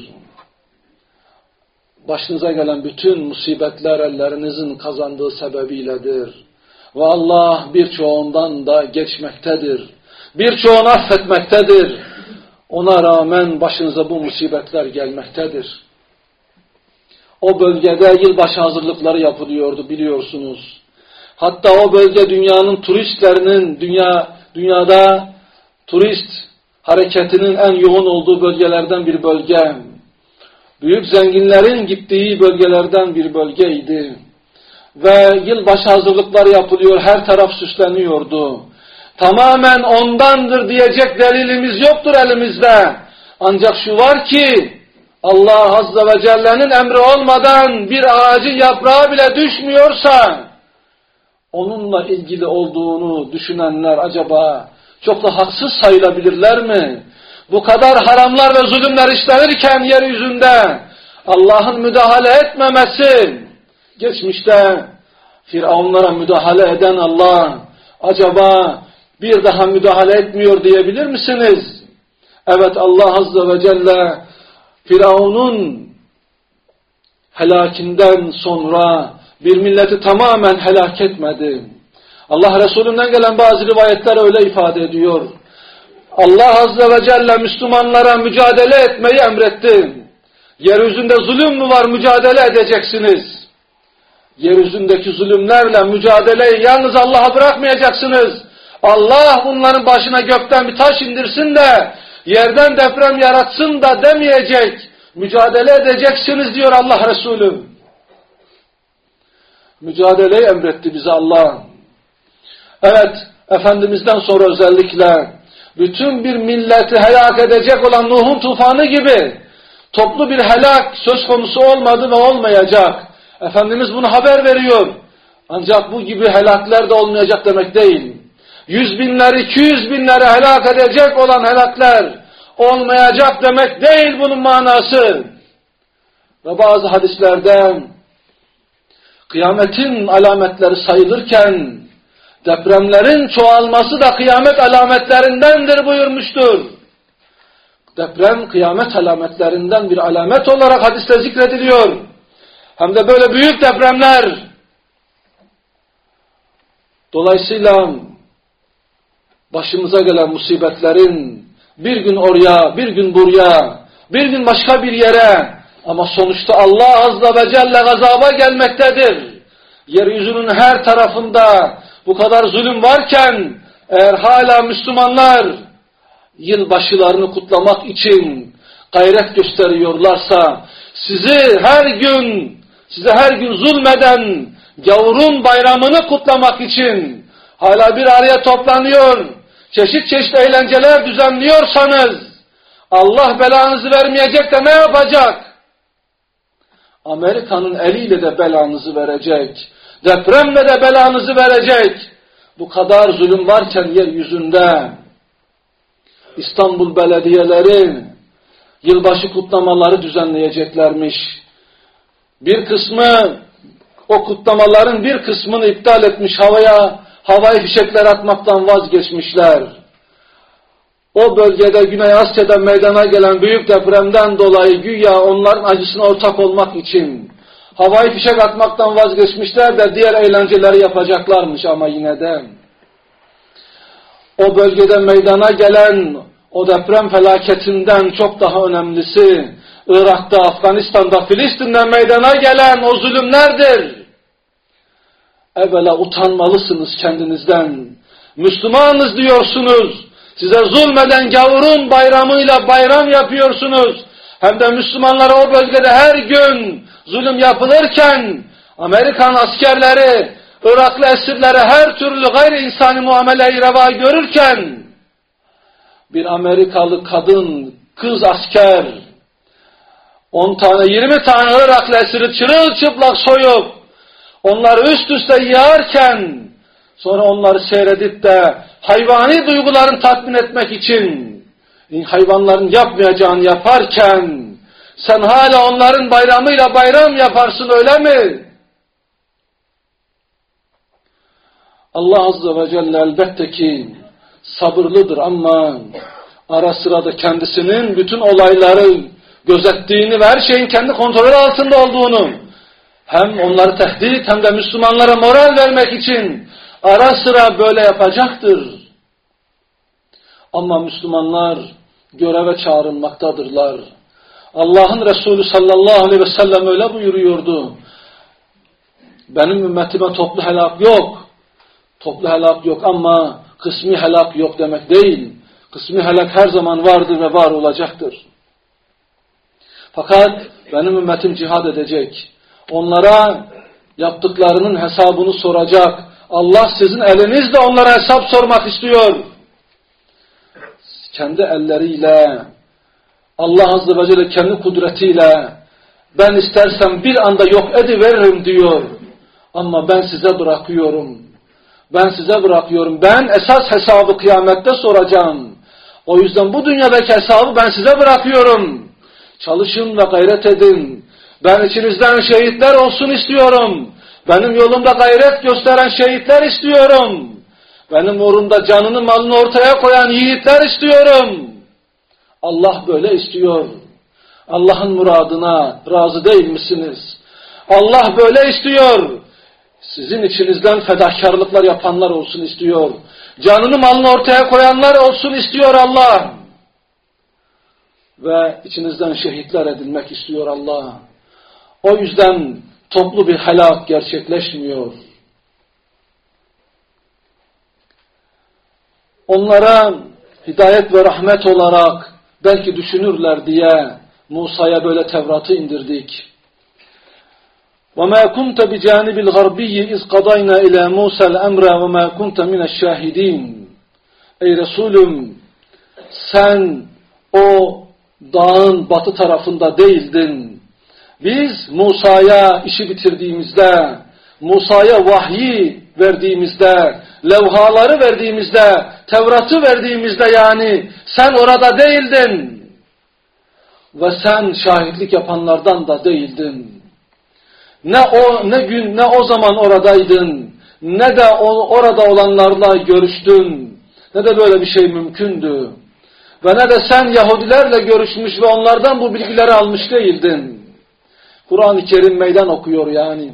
[SPEAKER 1] Başınıza gelen bütün musibetler ellerinizin kazandığı sebebiyledir. Ve Allah birçoğundan da geçmektedir. Birçoğunu affetmektedir. Ona rağmen başınıza bu musibetler gelmektedir. O bölgede yılbaşı hazırlıkları yapılıyordu biliyorsunuz. Hatta o bölge dünyanın turistlerinin, dünyada turist hareketinin en yoğun olduğu bölgelerden bir bölge. Büyük zenginlerin gittiği bölgelerden bir bölgeydi. Ve yılbaşı hazırlıkları yapılıyor, her taraf süsleniyordu. Tamamen ondandır diyecek delilimiz yoktur elimizde. Ancak şu var ki, Allah Azze ve Celle'nin emri olmadan bir ağacın yaprağı bile düşmüyorsa, onunla ilgili olduğunu düşünenler acaba çok da haksız sayılabilirler mi? Bu kadar haramlar ve zulümler işlenirken yeryüzünde Allah'ın müdahale etmemesi, geçmişte Firavunlara müdahale eden Allah, acaba bir daha müdahale etmiyor diyebilir misiniz? Evet, Allah Azze ve Celle Firavun'un helakinden sonra bir milleti tamamen helak etmedi. Allah Resulü'nden gelen bazı rivayetler öyle ifade ediyor. Allah Azze ve Celle Müslümanlara mücadele etmeyi emretti. Yeryüzünde zulüm mü var, mücadele edeceksiniz. Yeryüzündeki zulümlerle mücadeleyi yalnız Allah'a bırakmayacaksınız. Allah bunların başına gökten bir taş indirsin de yerden deprem yaratsın da demeyecek. Mücadele edeceksiniz diyor Allah Resulü. Mücadeleyi emretti bize Allah. Evet, Efendimiz'den sonra özellikle bütün bir milleti helak edecek olan Nuh'un tufanı gibi toplu bir helak söz konusu olmadı ve olmayacak. Efendimiz bunu haber veriyor. Ancak bu gibi helakler de olmayacak demek değil. 100.000'leri, 200.000'leri helak edecek olan helakler olmayacak demek değil bunun manası. Ve bazı hadislerde kıyametin alametleri sayılırken depremlerin çoğalması da kıyamet alametlerindendir buyurmuştur. Deprem kıyamet alametlerinden bir alamet olarak hadiste zikrediliyor. Hem de böyle büyük depremler. Dolayısıyla başımıza gelen musibetlerin bir gün oraya, bir gün buraya, bir gün başka bir yere ama sonuçta Allah Azze ve Celle gazaba gelmektedir. Yeryüzünün her tarafında bu kadar zulüm varken eğer hala Müslümanlar yılbaşılarını kutlamak için gayret gösteriyorlarsa size her gün zulmeden gavurun bayramını kutlamak için hala bir araya toplanıyor, çeşit çeşit eğlenceler düzenliyorsanız, Allah belanızı vermeyecek de ne yapacak? Amerika'nın eliyle de belanızı verecek, depremle de belanızı verecek. Bu kadar zulüm varken yeryüzünde, İstanbul belediyeleri yılbaşı kutlamaları düzenleyeceklermiş. Bir kısmı, o kutlamaların bir kısmını iptal etmiş, havai fişekler atmaktan vazgeçmişler. O bölgede Güney Asya'da meydana gelen büyük depremden dolayı güya onların acısına ortak olmak için havai fişek atmaktan vazgeçmişler de diğer eğlenceleri yapacaklarmış ama yine de. O bölgede meydana gelen o deprem felaketinden çok daha önemlisi, Irak'ta, Afganistan'da, Filistin'de meydana gelen o zulümlerdir. Evvela utanmalısınız kendinizden. Müslümanız diyorsunuz. Size zulmeden gavurun bayramıyla bayram yapıyorsunuz. Hem de Müslümanlara o bölgede her gün zulüm yapılırken, Amerikan askerleri, Iraklı esirlere her türlü gayri insani muameleyi reva görürken, bir Amerikalı kadın, kız asker, 10 tane, 20 tane Iraklı esiri çırılçıplak soyup, onları üst üste yığarken, sonra onları seyredip de hayvani duygularını tatmin etmek için, hayvanların yapmayacağını yaparken, sen hala onların bayramıyla bayram yaparsın, öyle mi? Allah Azze ve Celle elbette ki sabırlıdır ama ara sıra da kendisinin bütün olayları gözettiğini ve her şeyin kendi kontrolü altında olduğunu, hem onları tehdit hem de Müslümanlara moral vermek için ara sıra böyle yapacaktır. Ama Müslümanlar göreve çağrılmaktadırlar. Allah'ın Resulü sallallahu aleyhi ve sellem öyle buyuruyordu. Benim ümmetime toplu helak yok. Toplu helak yok ama kısmi helak yok demek değil. Kısmi helak her zaman vardır ve var olacaktır. Fakat benim ümmetim cihad edecek. Onlara yaptıklarının hesabını soracak. Allah sizin elinizle onlara hesap sormak istiyor. Kendi elleriyle, Allah Azze ve Celle kendi kudretiyle, ben istersem bir anda yok ediveririm diyor. Ama ben size bırakıyorum. Ben size bırakıyorum. Ben esas hesabı kıyamette soracağım. O yüzden bu dünyadaki hesabı ben size bırakıyorum. Çalışın ve gayret edin. Ben içinizden şehitler olsun istiyorum. Benim yolumda gayret gösteren şehitler istiyorum. Benim uğrumda canını malını ortaya koyan yiğitler istiyorum. Allah böyle istiyor. Allah'ın muradına razı değil misiniz? Allah böyle istiyor. Sizin içinizden fedakarlıklar yapanlar olsun istiyor. Canını malını ortaya koyanlar olsun istiyor Allah. Ve içinizden şehitler edilmek istiyor Allah. O yüzden toplu bir helak gerçekleşmiyor. Onlara hidayet ve rahmet olarak belki düşünürler diye Musa'ya böyle Tevrat'ı indirdik. وَمَا كُنْتَ بِجَانِبِ الْغَرْبِيِّ اِذْ قَضَيْنَا اِلَى مُوسَى الْاَمْرَ وَمَا كُنْتَ مِنَ الشَّاهِد۪ينَ Ey Resulüm, sen o dağın batı tarafında değildin. Biz Musa'ya işi bitirdiğimizde, Musa'ya vahyi verdiğimizde, levhaları verdiğimizde, Tevrat'ı verdiğimizde yani sen orada değildin. Ve sen şahitlik yapanlardan da değildin. Ne o zaman oradaydın, ne de orada olanlarla görüştün, ne de böyle bir şey mümkündü. Ve ne de sen Yahudilerle görüşmüş ve onlardan bu bilgileri almış değildin. Kur'an-ı Kerim meydan okuyor yani.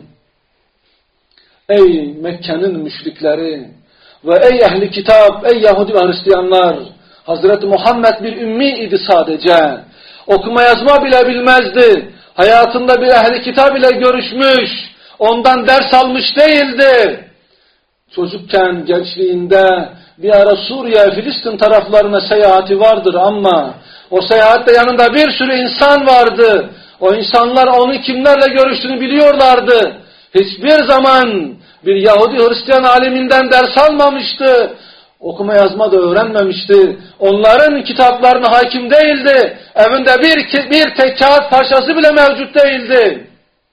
[SPEAKER 1] Ey Mekke'nin müşrikleri ve ey ehli kitap, ey Yahudi ve Hristiyanlar, Hazreti Muhammed bir ümmi idi sadece. Okuma yazma bile bilmezdi. Hayatında bir ehli kitap ile görüşmüş, ondan ders almış değildi. Çocukken, gençliğinde bir ara Suriye, Filistin taraflarına seyahati vardır ama o seyahatte yanında bir sürü insan vardı. O insanlar onun kimlerle görüştüğünü biliyorlardı. Hiçbir zaman bir Yahudi Hristiyan aliminden ders almamıştı. Okuma yazma da öğrenmemişti. Onların kitaplarına hakim değildi. Evinde bir tek kağıt parçası bile mevcut değildi.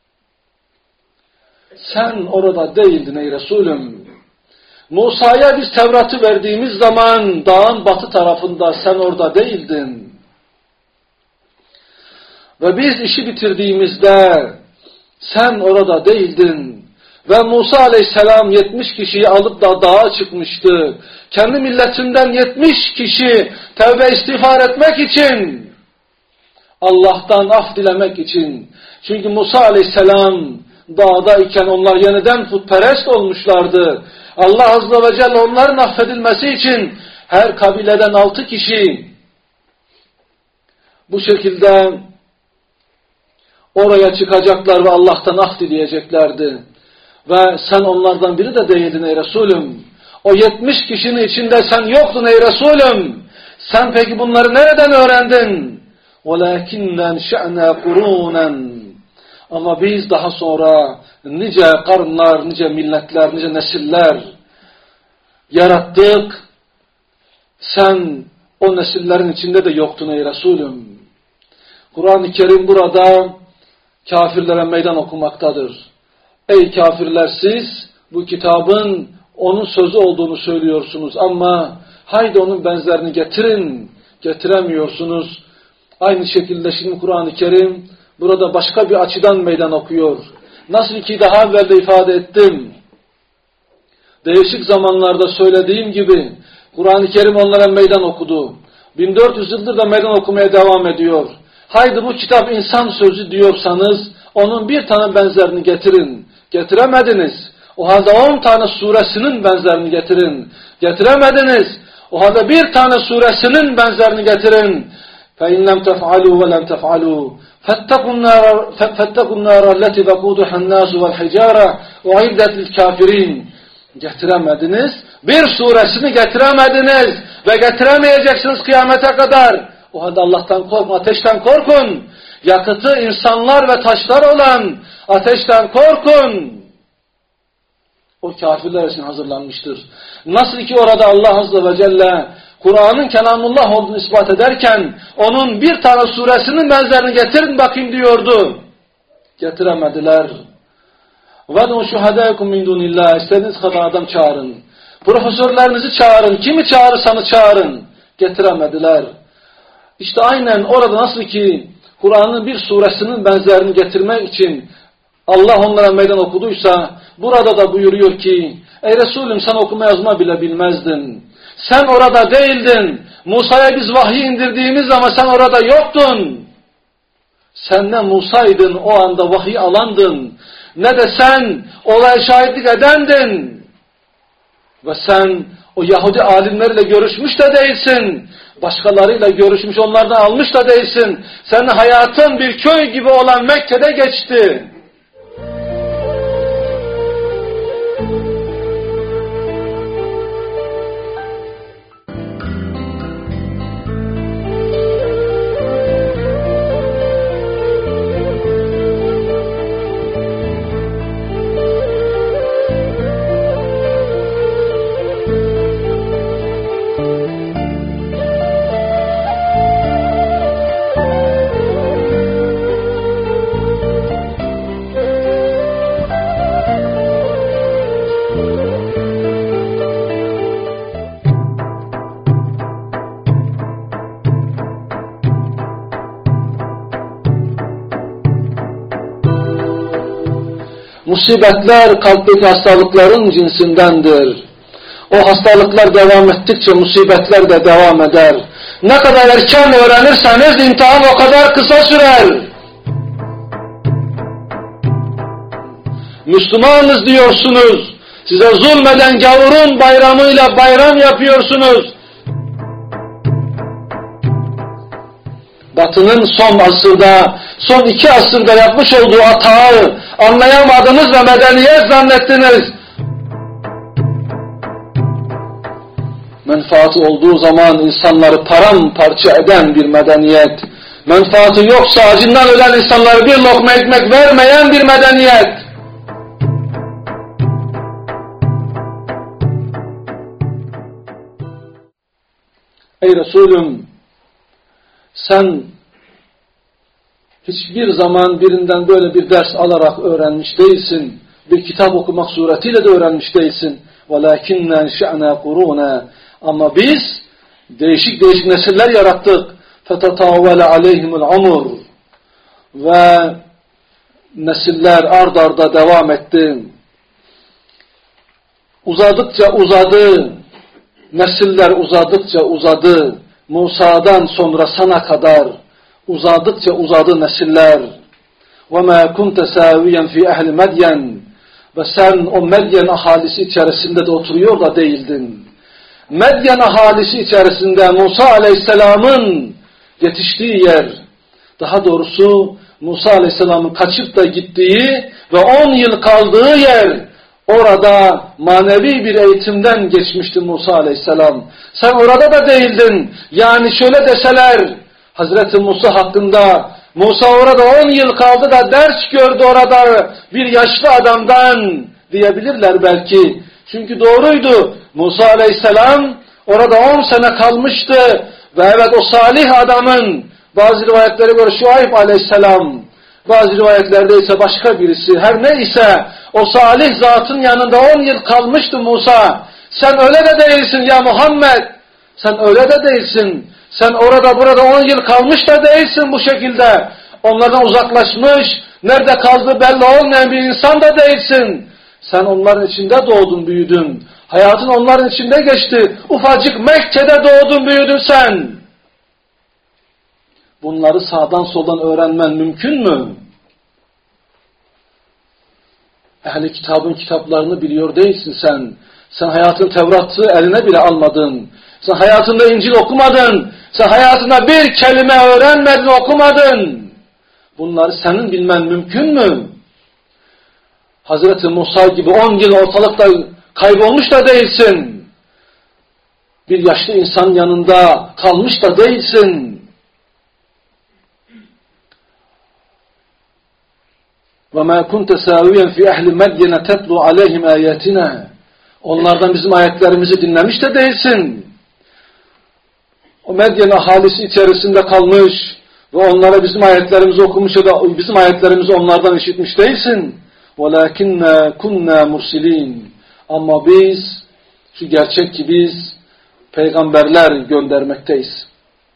[SPEAKER 1] Sen orada değildin ey Resulüm. Musa'ya biz Tevrat'ı verdiğimiz zaman dağın batı tarafında sen orada değildin. Ve biz işi bitirdiğimizde sen orada değildin. Ve Musa aleyhisselam 70 kişiyi alıp da dağa çıkmıştı. Kendi milletinden 70 kişi tevbe istiğfar etmek için, Allah'tan af dilemek için. Çünkü Musa aleyhisselam dağdayken onlar yeniden putperest olmuşlardı. Allah azze ve celle onların affedilmesi için her kabileden 6 kişi bu şekilde oraya çıkacaklar ve Allah'tan af dileyeceklerdi. Ve sen onlardan biri de değildin ey Resulüm. O 70 kişinin içinde sen yoktun ey Resulüm. Sen peki bunları nereden öğrendin? وَلَاكِنَّا شَأْنَا قُرُونًا Ama biz daha sonra nice karınlar, nice milletler, nice nesiller yarattık. Sen o nesillerin içinde de yoktun ey Resulüm. Kur'an-ı Kerim burada kafirlere meydan okumaktadır. Ey kafirler, siz bu kitabın onun sözü olduğunu söylüyorsunuz ama haydi onun benzerini getirin. Getiremiyorsunuz. Aynı şekilde şimdi Kur'an-ı Kerim burada başka bir açıdan meydan okuyor. Nasıl ki daha evvel de ifade ettim. Değişik zamanlarda söylediğim gibi Kur'an-ı Kerim onlara meydan okudu. 1400 yıldır da meydan okumaya devam ediyor. Haydi bu kitap insan sözü diyorsanız onun bir tane benzerini getirin. Getiremediniz. O halde 10 tane suresinin benzerini getirin. Getiremediniz. O halde bir tane suresinin benzerini getirin. فَاِنْ لَمْ تَفْعَلُوا وَلَمْ تَفْعَلُوا فَاتَّقُوا النَّارَ الَّتِي وَقُودُهَا النَّاسُ وَالْحِجَارَةُ وَعِدَّتْ لِلْكَافِرِينَ Getiremediniz. Bir suresini getiremediniz. Ve getiremeyeceksiniz kıyamete kadar. O halde Allah'tan korkun, ateşten korkun. Yakıtı insanlar ve taşlar olan ateşten korkun. O kafirler için hazırlanmıştır. Nasıl ki orada Allah azze ve celle Kur'an'ın kelamullah olduğunu ispat ederken onun bir tane suresinin benzerini getirin bakayım diyordu. Getiremediler. وَدُوا شُهَدَاكُمْ مِنْ دُونِ اللّٰهِ İstediğiniz kadar adam çağırın. Profesörlerinizi çağırın. Kimi çağırırsanız çağırın. Getiremediler. İşte aynen orada nasıl ki Kur'an'ın bir suresinin benzerini getirmek için Allah onlara meydan okuduysa burada da buyuruyor ki ey Resulüm sen okuma yazma bile bilmezdin. Sen orada değildin. Musa'ya biz vahiy indirdiğimiz zaman sen orada yoktun. Sen ne Musa'ydın o anda vahiy alandın. Ne de sen olaya şahitlik edendin. Ve sen o Yahudi alimleriyle görüşmüş de değilsin. Başkalarıyla görüşmüş onlardan almış da değilsin. Senin hayatın bir köy gibi olan Mekke'de geçti. Musibetler kalpteki hastalıkların cinsindendir. O hastalıklar devam ettikçe musibetler de devam eder. Ne kadar erken öğrenirseniz imtihan o kadar kısa sürer. Müslümanız diyorsunuz. Size zulmeden gavurun bayramıyla bayram yapıyorsunuz. Batı'nın son asırda, son 2 asırda yapmış olduğu hatağı anlayamadınız ve medeniyet zannettiniz. Menfaati olduğu zaman insanları paramparça eden bir medeniyet, menfaati yoksa acından ölen insanlara bir lokma ekmek vermeyen bir medeniyet. ey Resulüm, sen hiçbir zaman birinden böyle bir ders alarak öğrenmiş değilsin. Bir kitap okumak suretiyle de öğrenmiş değilsin. وَلَاكِنَّا شَأْنَا قُرُونَا Ama biz değişik nesiller yarattık. فَتَطَاوَلَ عَلَيْهِمُ الْعُمُرُ Ve nesiller ard arda devam etti. Uzadıkça uzadı. Nesiller uzadıkça uzadı. Musa'dan sonra sana kadar uzadıkça uzadı nesiller. وَمَا كُنْتَ سَاوِيًا فِي اَهْلِ مَدْيَنِ Ve sen o Medyen ahalisi içerisinde de oturuyor da değildin. Medyen ahalisi içerisinde Musa Aleyhisselam'ın yetiştiği yer, daha doğrusu Musa Aleyhisselam'ın kaçıp da gittiği ve 10 yıl kaldığı yer, orada manevi bir eğitimden geçmişti Musa Aleyhisselam. Sen orada da değildin. Yani şöyle deseler, Hazreti Musa hakkında, Musa orada 10 yıl kaldı da ders gördü orada bir yaşlı adamdan diyebilirler belki. Çünkü doğruydu. Musa Aleyhisselam orada 10 sene kalmıştı ve evet o salih adamın, bazı rivayetlere göre Şuayb Aleyhisselam, bazı rivayetlerde ise başka birisi, her neyse o salih zatın yanında 10 yıl kalmıştı Musa. Sen öyle de değilsin ya Muhammed. Sen öyle de değilsin. Sen orada burada 10 yıl kalmış da değilsin bu şekilde. Onlardan uzaklaşmış, nerede kaldığı belli olmayan bir insan da değilsin. Sen onların içinde doğdun, büyüdün. Hayatın onların içinde geçti. Ufacık Mekke'de doğdun, büyüdün sen. Bunları sağdan soldan öğrenmen mümkün mü? Ehli kitabın kitaplarını biliyor değilsin sen. Sen hayatın Tevrat'ı eline bile almadın. Sen hayatında İncil okumadın. Sen hayatında bir kelime öğrenmedin, okumadın. Bunları senin bilmen mümkün mü? Hazreti Musa gibi 10 yıl ortalıkta kaybolmuş da değilsin. Bir yaşlı insan yanında kalmış da değilsin. وَمَا كُنْتَ سَاوِيًا فِي اَهْلِ مَدْيَنَ تَتْلُوا عَلَيْهِمْ آيَاتِنَا Onlardan bizim ayetlerimizi dinlemiş de değilsin. O Medyen ahalisi içerisinde kalmış ve onlara bizim ayetlerimizi okumuş ya da bizim ayetlerimizi onlardan işitmiş değilsin. وَلَاكِنَّا كُنَّا مُرْسِلِينَ Ama biz, şu gerçek ki biz peygamberler göndermekteyiz.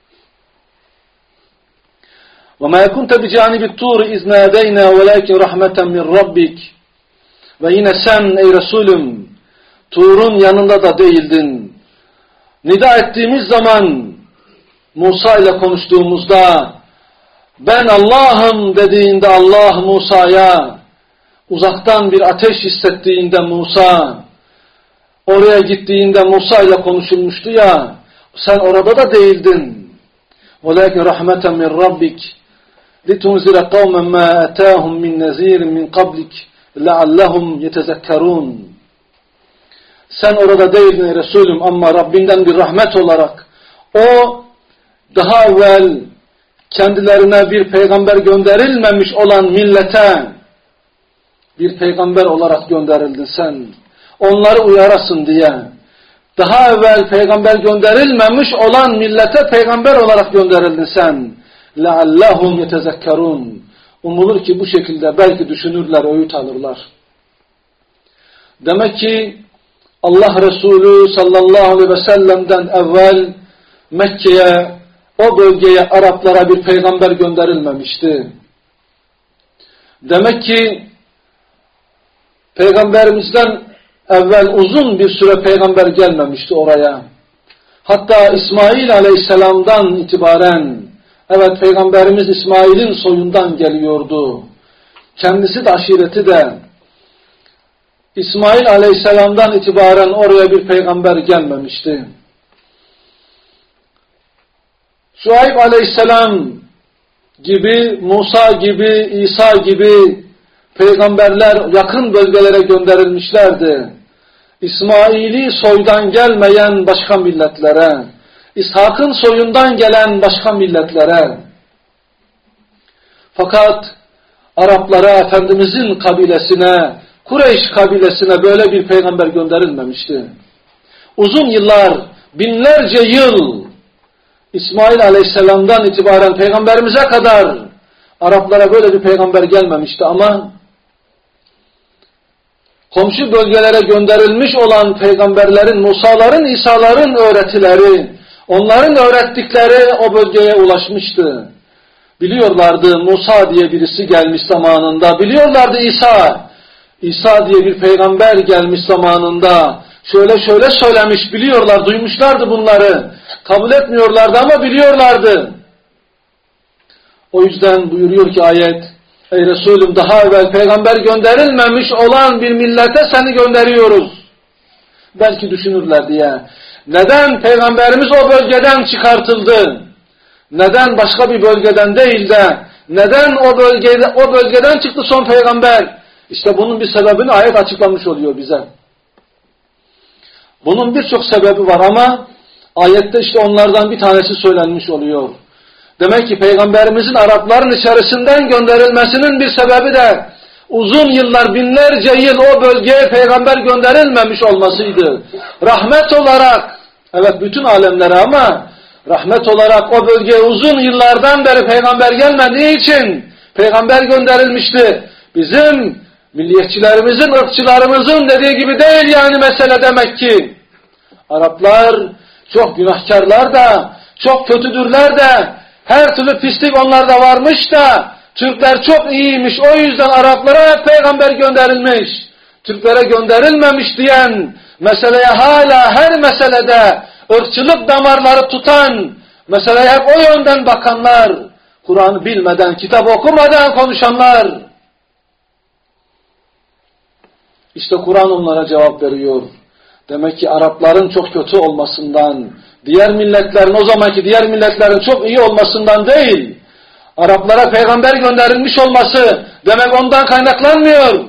[SPEAKER 1] وَمَا كُنْتَ بِجَانِبِ الطُّورِ اِذْ نَادَيْنَا وَلَاكِنْ رَحْمَةً مِنْ رَبِّكَ Ve yine sen ey Resulüm, Tur'un yanında da değildin. Nida ettiğimiz zaman, Musa ile konuştuğumuzda, ben Allah'ım dediğinde Allah Musa'ya, uzaktan bir ateş hissettiğinde Musa, oraya gittiğinde Musa ile konuşulmuştu ya, sen orada da değildin. وَلَاكِنْ رَحْمَةً مِنْ رَبِّكَ لِتُنْزِرَ قَوْمًا مَا أَتَاهُمْ مِنْ نَذ۪يرٍ مِنْ قَبْلِكَ لَعَلَّهُمْ يَتَذَكَّرُونَ Sen orada değildin Resulüm ama Rabbinden bir rahmet olarak o daha evvel kendilerine bir peygamber gönderilmemiş olan millete bir peygamber olarak gönderildin sen. Onları uyarasın diye. Daha evvel peygamber gönderilmemiş olan millete peygamber olarak gönderildin sen. لَعَلَّهُمْ يَتَذَكَّرُونَ Umulur ki bu şekilde belki düşünürler, öğüt alırlar. Demek ki Allah Resulü sallallahu aleyhi ve sellem'den evvel Mekke'ye, o bölgeye, Araplara bir peygamber gönderilmemişti. Demek ki Peygamberimizden evvel uzun bir süre peygamber gelmemişti oraya. Hatta İsmail aleyhisselamdan itibaren, evet Peygamberimiz İsmail'in soyundan geliyordu. Kendisi de aşireti de İsmail aleyhisselamdan itibaren oraya bir peygamber gelmemişti. Şuayb aleyhisselam gibi, Musa gibi, İsa gibi peygamberler yakın bölgelere gönderilmişlerdi. İsmail'i soydan gelmeyen başka milletlere, İshak'ın soyundan gelen başka milletlere. Fakat Araplara, Efendimizin kabilesine, Kureyş kabilesine böyle bir peygamber gönderilmemişti. Uzun yıllar, binlerce yıl İsmail Aleyhisselam'dan itibaren Peygamberimize kadar Araplara böyle bir peygamber gelmemişti ama komşu bölgelere gönderilmiş olan peygamberlerin, Musa'ların, İsa'ların öğretileri, onların öğrettikleri o bölgeye ulaşmıştı. Biliyorlardı Musa diye birisi gelmiş zamanında, biliyorlardı İsa diye bir peygamber gelmiş zamanında, şöyle söylemiş, biliyorlar, duymuşlardı bunları, kabul etmiyorlardı ama biliyorlardı. O yüzden buyuruyor ki ayet, ey Resulüm daha evvel peygamber gönderilmemiş olan bir millete seni gönderiyoruz. Belki düşünürler diye. Neden peygamberimiz o bölgeden çıkartıldı? Neden başka bir bölgeden değil de neden o bölgeden çıktı son peygamber? İşte bunun bir sebebini ayet açıklamış oluyor bize. Bunun birçok sebebi var ama ayette işte onlardan bir tanesi söylenmiş oluyor. Demek ki Peygamberimizin Arapların içerisinden gönderilmesinin bir sebebi de uzun yıllar, binlerce yıl o bölgeye peygamber gönderilmemiş olmasıydı. Rahmet olarak, evet bütün alemlere ama rahmet olarak o bölgeye uzun yıllardan beri peygamber gelmediği için peygamber gönderilmişti. Bizim milliyetçilerimizin, ırkçılarımızın dediği gibi değil yani mesele demek ki. Araplar çok günahkarlar da, çok kötüdürler de, her türlü pislik onlarda varmış da, Türkler çok iyiymiş, o yüzden Araplara hep peygamber gönderilmiş. Türklere gönderilmemiş diyen, meseleye hala her meselede ırkçılık damarları tutan, meseleye hep o yönden bakanlar, Kur'an'ı bilmeden, kitap okumadan konuşanlar. İşte Kur'an onlara cevap veriyor. Demek ki Arapların çok kötü olmasından, diğer milletlerin, o zamanki diğer milletlerin çok iyi olmasından değil, Araplara peygamber gönderilmiş olması demek ondan kaynaklanmıyor.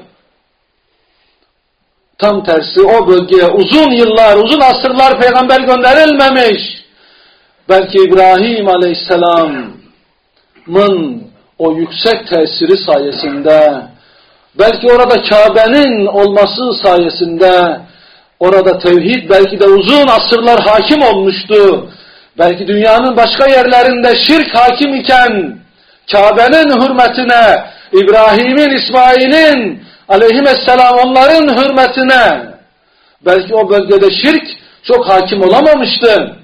[SPEAKER 1] Tam tersi o bölgeye uzun yıllar, uzun asırlar peygamber gönderilmemiş. Belki İbrahim Aleyhisselam'ın o yüksek tesiri sayesinde, belki orada Kabe'nin olması sayesinde, orada tevhid belki de uzun asırlar hakim olmuştu. Belki dünyanın başka yerlerinde şirk hakim iken, Kabe'nin hürmetine, İbrahim'in, İsmail'in aleyhisselam onların hürmetine, belki o bölgede şirk çok hakim olamamıştı.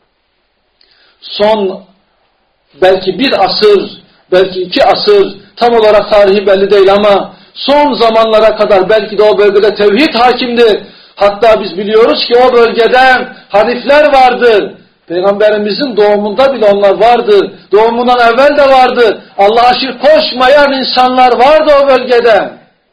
[SPEAKER 1] Son belki bir asır, belki 2 asır, tam olarak tarihi belli değil ama son zamanlara kadar belki de o bölgede tevhid hakimdi. Hatta biz biliyoruz ki o bölgede hanifler vardı. Peygamberimizin doğumunda bile onlar vardı. Doğumundan evvel de vardı. Allah'a şirk koşmayan insanlar vardı o bölgede.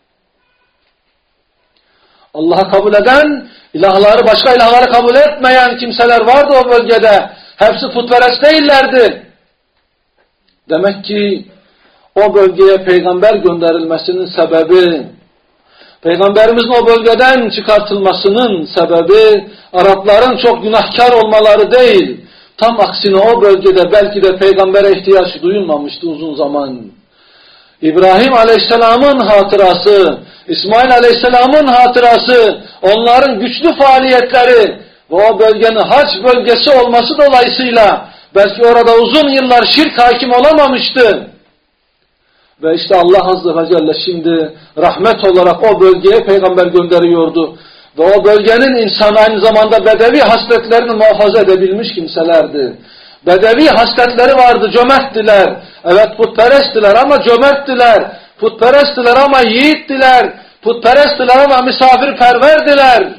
[SPEAKER 1] Allah'ı kabul eden, ilahları, başka ilahları kabul etmeyen kimseler vardı o bölgede. Hepsi putperest değillerdi. Demek ki o bölgeye peygamber gönderilmesinin sebebi, Peygamberimizin o bölgeden çıkartılmasının sebebi Arapların çok günahkar olmaları değil. Tam aksine o bölgede belki de peygambere ihtiyaç duyulmamıştı uzun zaman. İbrahim Aleyhisselam'ın hatırası, İsmail Aleyhisselam'ın hatırası, onların güçlü faaliyetleri ve o bölgenin haç bölgesi olması dolayısıyla belki orada uzun yıllar şirk hakim olamamıştı. Ve işte Allah Azze ve Celle şimdi rahmet olarak o bölgeye peygamber gönderiyordu. Ve o bölgenin insanı aynı zamanda bedevi hasletlerini muhafaza edebilmiş kimselerdi. Bedevi hasletleri vardı, cömerttiler. Evet putperesttiler ama cömerttiler. Putperesttiler ama yiğittiler. Putperesttiler ama misafirperverdiler.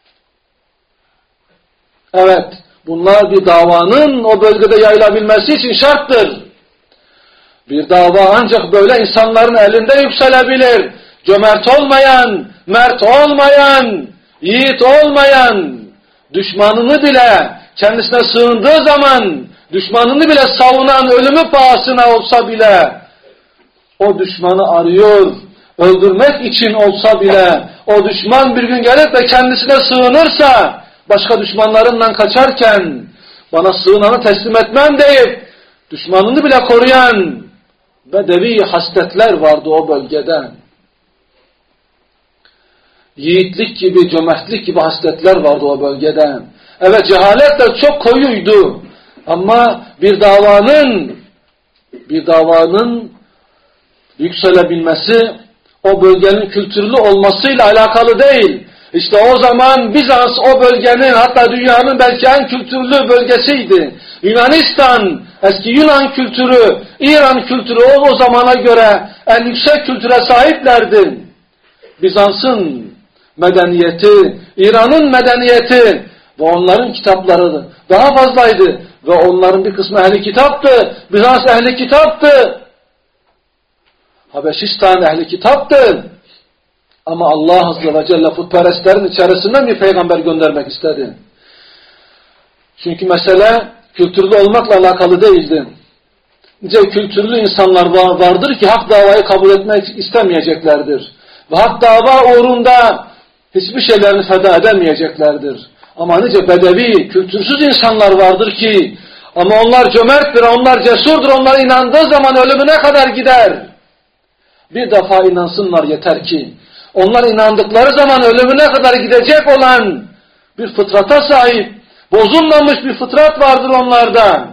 [SPEAKER 1] Evet, bunlar bir davanın o bölgede yayılabilmesi için şarttır. Bir dava ancak böyle insanların elinde yükselebilir. Cömert olmayan, mert olmayan, yiğit olmayan, düşmanını bile kendisine sığındığı zaman, düşmanını bile savunan ölümü pahasına olsa bile, o düşmanı arıyor, öldürmek için olsa bile, o düşman bir gün gelip de kendisine sığınırsa, başka düşmanlarından kaçarken, bana sığınanı teslim etmem deyip, düşmanını bile koruyan, bedevi hasletler vardı o bölgede. Yiğitlik gibi, cömertlik gibi hasletler vardı o bölgede. Evet cehalet de çok koyuydu. Ama bir davanın yükselebilmesi o bölgenin kültürlü olmasıyla alakalı değil. İşte o zaman Bizans o bölgenin, hatta dünyanın belki en kültürlü bölgesiydi. Yunanistan, eski Yunan kültürü, İran kültürü o zamana göre en yüksek kültüre sahiplerdi. Bizans'ın medeniyeti, İran'ın medeniyeti ve onların kitapları daha fazlaydı. Ve onların bir kısmı ehli kitaptı. Bizans ehli kitaptı. Habeşistan ehli kitaptı. Ama Allah Azze ve Celle putperestlerin içerisinden bir peygamber göndermek istedi. Çünkü mesele kültürlü olmakla alakalı değildi. Nice kültürlü insanlar vardır ki hak davayı kabul etmek istemeyeceklerdir. Ve hak dava uğrunda hiçbir şeylerini feda edemeyeceklerdir. Ama nice bedevi, kültürsüz insanlar vardır ki ama onlar cömerttir, onlar cesurdur, onlar inandığı zaman ölümüne kadar gider. Bir defa inansınlar yeter ki. Onlar inandıkları zaman ölümüne kadar gidecek olan bir fıtrata sahip, bozulmamış bir fıtrat vardır onlarda.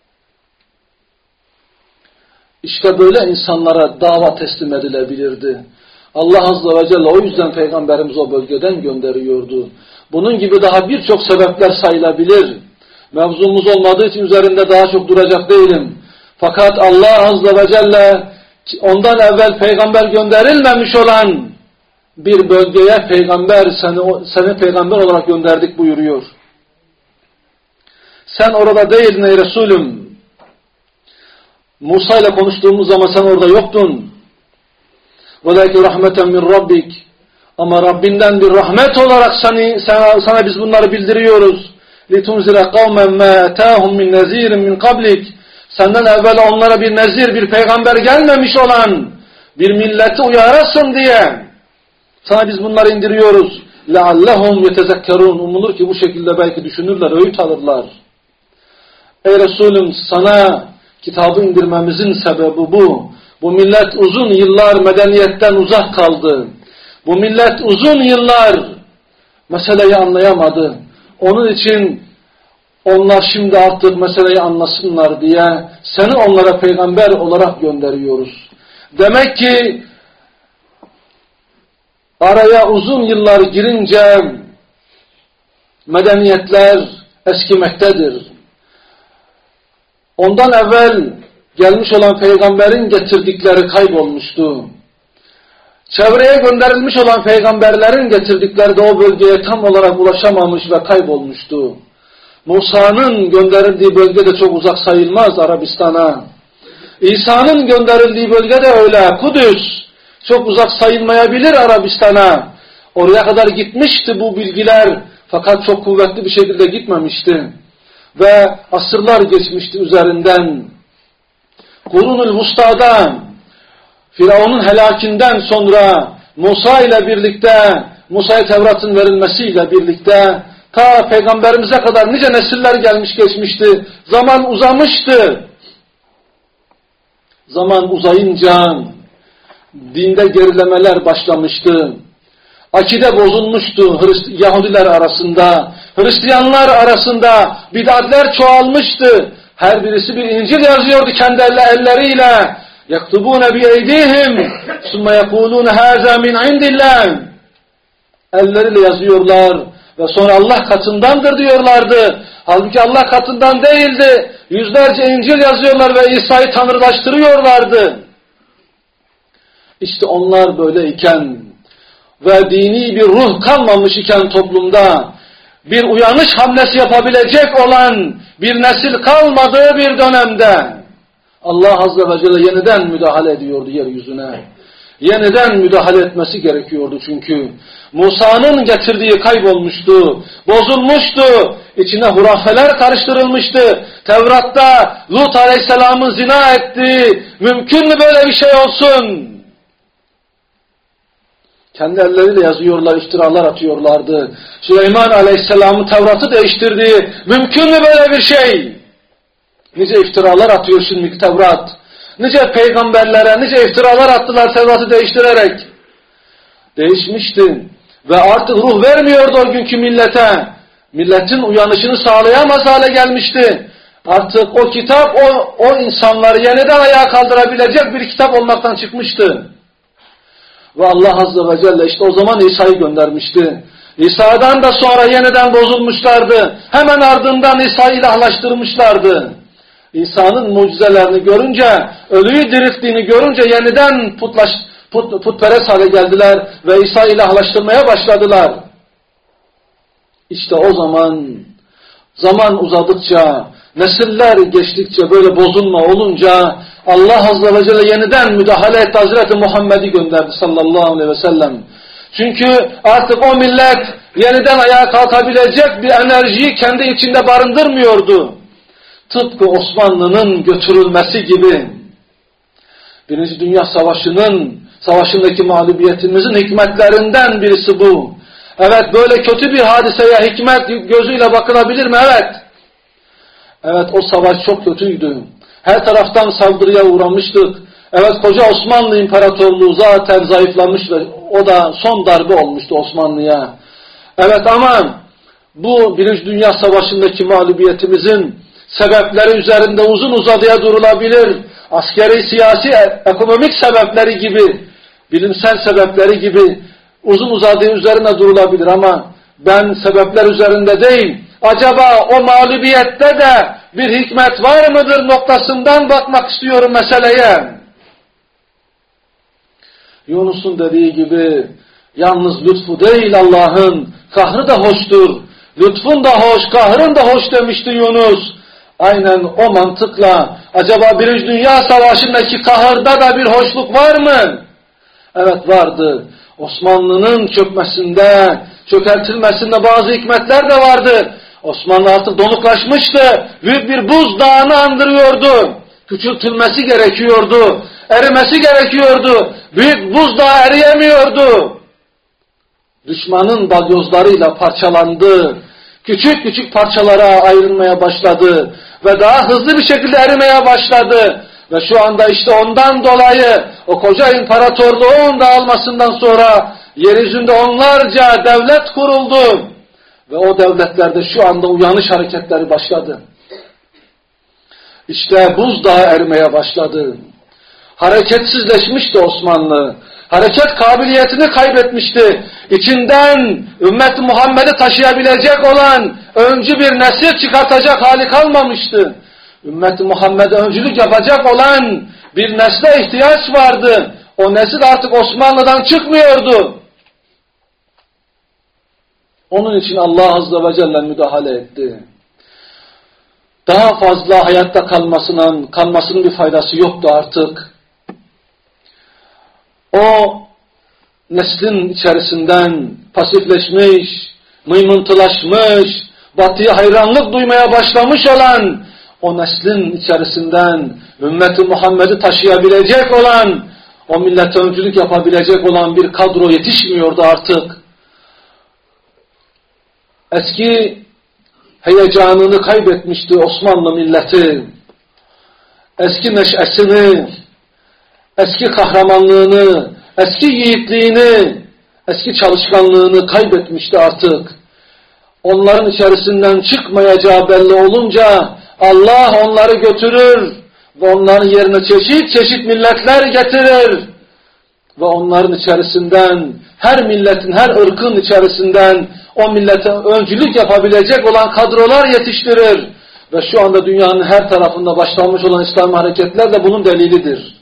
[SPEAKER 1] İşte böyle insanlara dava teslim edilebilirdi. Allah Azze ve Celle o yüzden Peygamberimiz o bölgeden gönderiyordu. Bunun gibi daha birçok sebepler sayılabilir. Mevzumuz olmadığı için üzerinde daha çok duracak değilim. Fakat Allah Azze ve Celle ondan evvel peygamber gönderilmemiş olan bir bölgeye seni peygamber olarak gönderdik buyuruyor. Sen orada değildin ey Resulüm. Musa ile konuştuğumuz zaman sen orada yoktun. وَلَكِ رَحْمَةً مِنْ رَبِّكَ Ama Rabbinden bir rahmet olarak sana biz bunları bildiriyoruz. لِتُنْزِرَ قَوْمًا مَا اَتَاهُمْ مِنْ نَذ۪يرٍ مِنْ قَبْلِكَ Senden evvel onlara bir nezir, bir peygamber gelmemiş olan bir milleti uyarasın diye sana biz bunları indiriyoruz. لَعَلَّهُمْ يَتَذَكَّرُونَ Umulur ki bu şekilde belki düşünürler, öğüt alırlar. Ey Resulüm, sana kitabı indirmemizin sebebi bu. Bu millet uzun yıllar medeniyetten uzak kaldı. Bu millet uzun yıllar meseleyi anlayamadı. Onun için onlar şimdi artık meseleyi anlasınlar diye seni onlara peygamber olarak gönderiyoruz. Demek ki araya uzun yıllar girince medeniyetler eskimektedir. Ondan evvel gelmiş olan peygamberin getirdikleri kaybolmuştu. Çevreye gönderilmiş olan peygamberlerin getirdikleri de o bölgeye tam olarak ulaşamamış ve kaybolmuştu. Musa'nın gönderildiği bölge de çok uzak sayılmaz Arabistan'a. İsa'nın gönderildiği bölge de öyle. Kudüs çok uzak sayılmayabilir Arabistan'a. Oraya kadar gitmişti bu bilgiler fakat çok kuvvetli bir şekilde gitmemişti. Ve asırlar geçmişti üzerinden. Kurun-ül Vusta'da Firavun'un helakinden sonra Musa ile birlikte, Musa'ya Tevrat'ın verilmesiyle birlikte ta Peygamberimize kadar nice nesiller gelmiş geçmişti. Zaman uzamıştı. Zaman uzayınca dinde gerilemeler başlamıştı. Akide bozulmuştu Yahudiler arasında, Hristiyanlar arasında bid'atler çoğalmıştı. Her birisi bir İncil yazıyordu kendi elleriyle. يَكْتُبُونَ بِاَيْدِيهِمْ ثُمَّ يَقُولُونَ هَذَا مِنْ عِنْدِ اللّٰهِ Elleriyle yazıyorlar ve sonra Allah katındandır diyorlardı. Halbuki Allah katından değildi. Yüzlerce İncil yazıyorlar ve İsa'yı tanrılaştırıyorlardı. İşte onlar böyleyken ve dini bir ruh kalmamış iken toplumda bir uyanış hamlesi yapabilecek olan bir nesil kalmadığı bir dönemde Allah Azze ve Celle yeniden müdahale ediyordu yeryüzüne. Yeniden müdahale etmesi gerekiyordu çünkü. Musa'nın getirdiği kaybolmuştu, bozulmuştu, içine hurafeler karıştırılmıştı. Tevrat'ta Lut Aleyhisselam'ın zina ettiği, mümkün mü böyle bir şey olsun? Kendi elleriyle yazıyorlar, iftiralar atıyorlardı. Süleyman Aleyhisselam'ın Tevrat'ı değiştirdiği, mümkün mü böyle bir şey? Nice iftiralar atıyor şimdiki Tevrat. Nice peygamberlere, nice iftiralar attılar Tevrat'ı değiştirerek. Değişmişti. Ve artık ruh vermiyordu o günkü millete. Milletin uyanışını sağlayamaz hale gelmişti. Artık o kitap o insanları yeniden ayağa kaldırabilecek bir kitap olmaktan çıkmıştı. Ve Allah Azze ve Celle işte o zaman İsa'yı göndermişti. İsa'dan da sonra yeniden bozulmuşlardı. Hemen ardından İsa'yı ilahlaştırmışlardı. İsa'nın mucizelerini görünce, ölüyü dirilttiğini görünce yeniden putperest hale geldiler ve İsa'yı ilahlaştırmaya başladılar. İşte o zaman uzadıkça, nesiller geçtikçe böyle bozulma olunca Allah Azze ve Celle yeniden müdahale etti, Hazreti Muhammed'i gönderdi sallallahu aleyhi ve sellem. Çünkü artık o millet yeniden ayağa kalkabilecek bir enerjiyi kendi içinde barındırmıyordu. Tıpkı Osmanlı'nın götürülmesi gibi. Birinci Dünya Savaşı'ndaki mağlubiyetimizin hikmetlerinden birisi bu. Evet, böyle kötü bir hadiseye hikmet gözüyle bakılabilir mi? Evet. Evet, o savaş çok kötüydü. Her taraftan saldırıya uğramıştık. Evet, koca Osmanlı İmparatorluğu zaten zayıflamış ve o da son darbe olmuştu Osmanlı'ya. Evet, ama bu Birinci Dünya Savaşı'ndaki mağlubiyetimizin sebepleri üzerinde uzun uzadıya durulabilir. Askeri, siyasi, ekonomik sebepleri gibi, bilimsel sebepleri gibi uzun uzadıya üzerine durulabilir ama ben sebepler üzerinde değil, acaba o mağlubiyette de bir hikmet var mıdır noktasından bakmak istiyorum meseleye. Yunus'un dediği gibi, yalnız lütfu değil Allah'ın, kahrı da hoştur. Lütfun da hoş, kahrın da hoş demişti Yunus. Aynen o mantıkla, acaba Birinci Dünya Savaşı'ndaki kahırda da bir hoşluk var mı? Evet, vardı. Osmanlı'nın çökmesinde, çökertilmesinde bazı hikmetler de vardı. Osmanlı artık donuklaşmıştı. Büyük bir buzdağını andırıyordu. Küçültülmesi gerekiyordu. Erimesi gerekiyordu. Büyük buzdağı eriyemiyordu. Düşmanın balyozlarıyla parçalandı. Küçük küçük parçalara ayrılmaya başladı. Ve daha hızlı bir şekilde erimeye başladı. Ve şu anda işte ondan dolayı o koca imparatorluğun dağılmasından sonra yeryüzünde onlarca devlet kuruldu. Ve o devletlerde şu anda uyanış hareketleri başladı. İşte buzdağı erimeye başladı. Hareketsizleşmişti Osmanlı. Hareket kabiliyetini kaybetmişti. İçinden ümmet-i Muhammed'i taşıyabilecek olan öncü bir nesil çıkartacak hali kalmamıştı. Ümmet-i Muhammed'e öncülük yapacak olan bir nesle ihtiyaç vardı. O nesil artık Osmanlı'dan çıkmıyordu. Onun için Allah Azze ve Celle müdahale etti. Daha fazla hayatta kalmasının bir faydası yoktu artık. O neslin içerisinden pasifleşmiş, mıymıntılaşmış, batıya hayranlık duymaya başlamış olan o neslin içerisinden ümmeti Muhammed'i taşıyabilecek olan, o millete öncülük yapabilecek olan bir kadro yetişmiyordu artık. Eski heyecanını kaybetmişti Osmanlı milleti. Eski neşesini, eski kahramanlığını, eski yiğitliğini, eski çalışkanlığını kaybetmişti artık. Onların içerisinden çıkmayacağı belli olunca Allah onları götürür ve onların yerine çeşit çeşit milletler getirir. Ve onların içerisinden, her milletin, her ırkın içerisinden o millete öncülük yapabilecek olan kadrolar yetiştirir. Ve şu anda dünyanın her tarafında başlanmış olan İslam hareketler de bunun delilidir.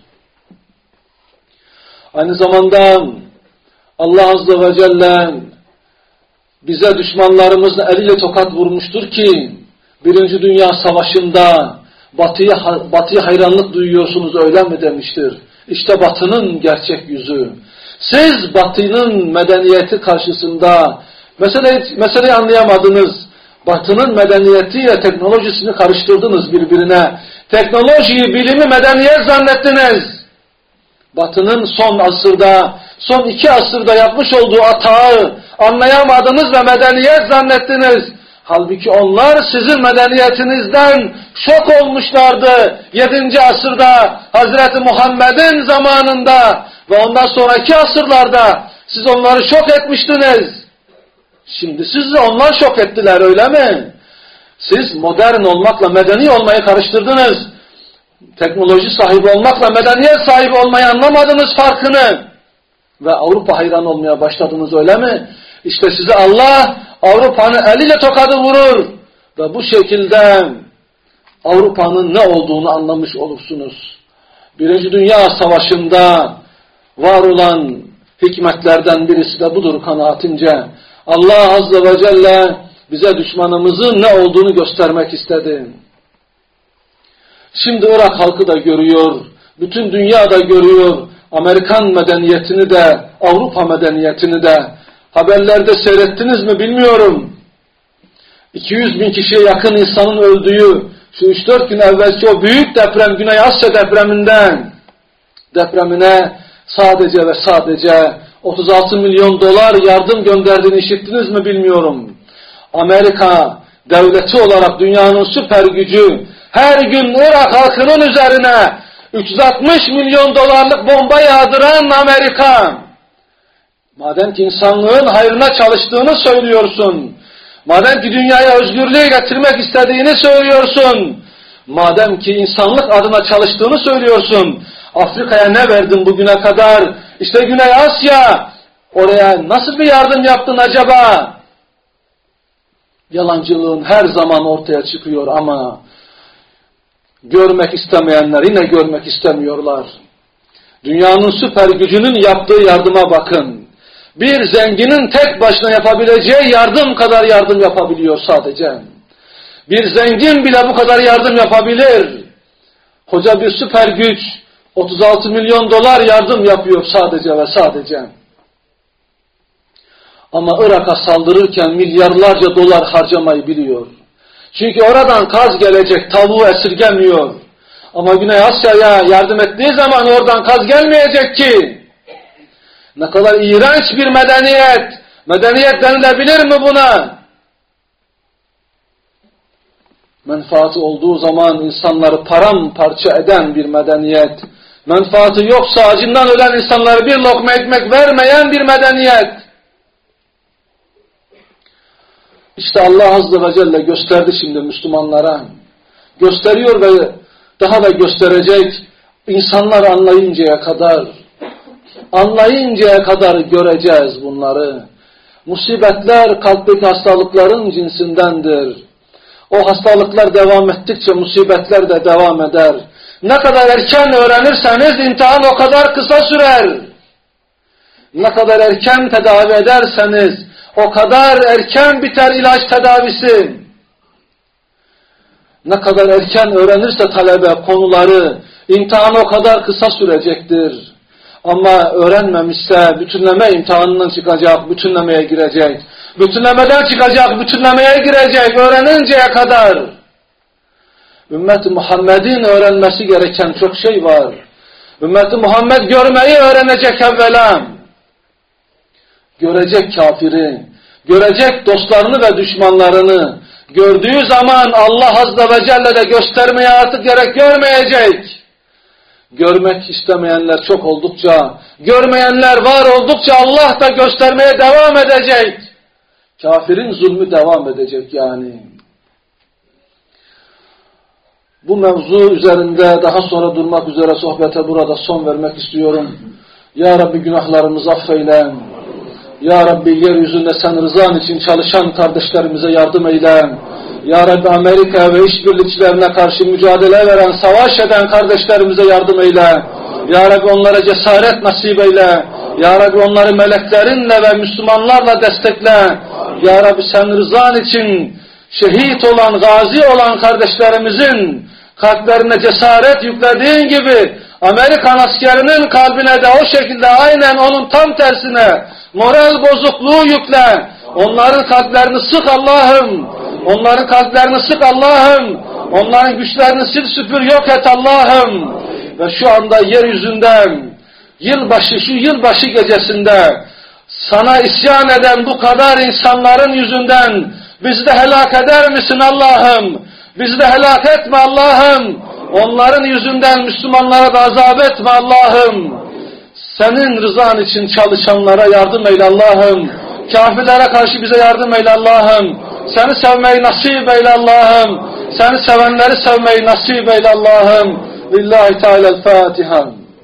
[SPEAKER 1] Aynı zamanda Allah Azze ve Celle bize düşmanlarımızın eliyle tokat vurmuştur ki Birinci Dünya Savaşı'nda Batı'ya hayranlık duyuyorsunuz öyle mi demiştir. İşte Batı'nın gerçek yüzü. Siz Batı'nın medeniyeti karşısında meseleyi anlayamadınız. Batı'nın medeniyetiyle teknolojisini karıştırdınız birbirine. Teknolojiyi, bilimi medeniyet zannettiniz. Batı'nın son 2 asırda yapmış olduğu hatağı anlayamadınız ve medeniyet zannettiniz. Halbuki onlar sizin medeniyetinizden şok olmuşlardı. 7. asırda Hazreti Muhammed'in zamanında ve ondan sonraki asırlarda siz onları şok etmiştiniz. Şimdi sizi onlar şok ettiler öyle mi? Siz modern olmakla medeni olmayı karıştırdınız. Teknoloji sahibi olmakla medeniyet sahibi olmayı anlamadınız farkını. Ve Avrupa hayran olmaya başladınız, öyle mi? İşte size Allah Avrupa'nın eliyle tokadı vurur. Ve bu şekilde Avrupa'nın ne olduğunu anlamış olursunuz. Birinci Dünya Savaşı'nda var olan hikmetlerden birisi de budur kanaatimce. Allah Azze ve Celle bize düşmanımızın ne olduğunu göstermek istedi. Şimdi Irak halkı da görüyor, bütün dünya da görüyor, Amerikan medeniyetini de, Avrupa medeniyetini de. Haberlerde seyrettiniz mi bilmiyorum. 200 bin kişiye yakın insanın öldüğü, şu 3-4 gün evvelki o büyük deprem, Güney Asya depremine sadece ve sadece 36 milyon dolar yardım gönderdiğini işittiniz mi bilmiyorum. Amerika devleti olarak dünyanın süper gücü her gün Irak halkının üzerine 360 milyon dolarlık bomba yağdıran Amerika. Madem ki insanlığın hayrına çalıştığını söylüyorsun, madem ki dünyaya özgürlüğü getirmek istediğini söylüyorsun, madem ki insanlık adına çalıştığını söylüyorsun, Afrika'ya ne verdin bugüne kadar? İşte Güney Asya, oraya nasıl bir yardım yaptın acaba? Yalancılığın her zaman ortaya çıkıyor ama görmek istemeyenler yine görmek istemiyorlar. Dünyanın süper gücünün yaptığı yardıma bakın. Bir zenginin tek başına yapabileceği yardım kadar yardım yapabiliyor sadece. Bir zengin bile bu kadar yardım yapabilir. Koca bir süper güç 36 milyon dolar yardım yapıyor sadece ve sadece. Ama Irak'a saldırırken milyarlarca dolar harcamayı biliyor. Çünkü oradan kaz gelecek, tavuğu esirgemiyor. Ama Güney Asya'ya yardım ettiği zaman oradan kaz gelmeyecek ki. Ne kadar iğrenç bir medeniyet. Medeniyet denilebilir mi buna? Menfaati olduğu zaman insanları paramparça eden bir medeniyet. Menfaati yoksa acından ölen insanlara bir lokma ekmek vermeyen bir medeniyet. İşte Allah Azze ve Celle gösterdi şimdi Müslümanlara. Gösteriyor ve daha da gösterecek, insanlar anlayıncaya kadar göreceğiz bunları. Musibetler kalpteki hastalıkların cinsindendir. O hastalıklar devam ettikçe musibetler de devam eder. Ne kadar erken öğrenirseniz imtihan o kadar kısa sürer. Ne kadar erken tedavi ederseniz o kadar erken biter ilaç tedavisi. Ne kadar erken öğrenirse talebe konuları, imtihan o kadar kısa sürecektir. Ama öğrenmemişse bütünleme imtihanından çıkacak, bütünlemeye girecek. Bütünlemeden çıkacak, bütünlemeye girecek öğreninceye kadar. Ümmet-i Muhammed'in öğrenmesi gereken çok şey var. Ümmet-i Muhammed görmeyi öğrenecek evvela. Görecek kafiri, görecek dostlarını ve düşmanlarını. Gördüğü zaman Allah Azze ve Celle de göstermeye artık gerek görmeyecek. Görmek istemeyenler çok oldukça, görmeyenler var oldukça Allah da göstermeye devam edecek. Kafirin zulmü devam edecek yani. Bu mevzu üzerinde daha sonra durmak üzere sohbete burada son vermek istiyorum. Ya Rabbi günahlarımızı affeyle. Ya Rabbi yeryüzünde sen rızan için çalışan kardeşlerimize yardım eyle. Ya Rabbi Amerika ve işbirlikçilerine karşı mücadele veren, savaş eden kardeşlerimize yardım eyle. Ya Rabbi onlara cesaret nasip eyle. Ya Rabbi onları meleklerinle ve Müslümanlarla destekle. Ya Rabbi sen rızan için şehit olan, gazi olan kardeşlerimizin kalplerine cesaret yüklediğin gibi Amerikan askerinin kalbine de o şekilde aynen onun tam tersine moral bozukluğu yükle. Onların kalplerini sık Allah'ım. Onların kalplerini sık Allah'ım. Onların güçlerini sil süpür yok et Allah'ım. Ve şu anda yeryüzünden şu yılbaşı gecesinde sana isyan eden bu kadar insanların yüzünden bizi de helak eder misin Allah'ım? Bizi de helak etme Allah'ım. Onların yüzünden Müslümanlara da azap etme Allah'ım. Senin rızan için çalışanlara yardım eyle Allah'ım. Kafirlere karşı bize yardım eyle Allah'ım. Seni sevmeyi nasip eyle Allah'ım. Seni sevenleri sevmeyi nasip eyle Allah'ım. Lillahi Teala'l-Fatiha.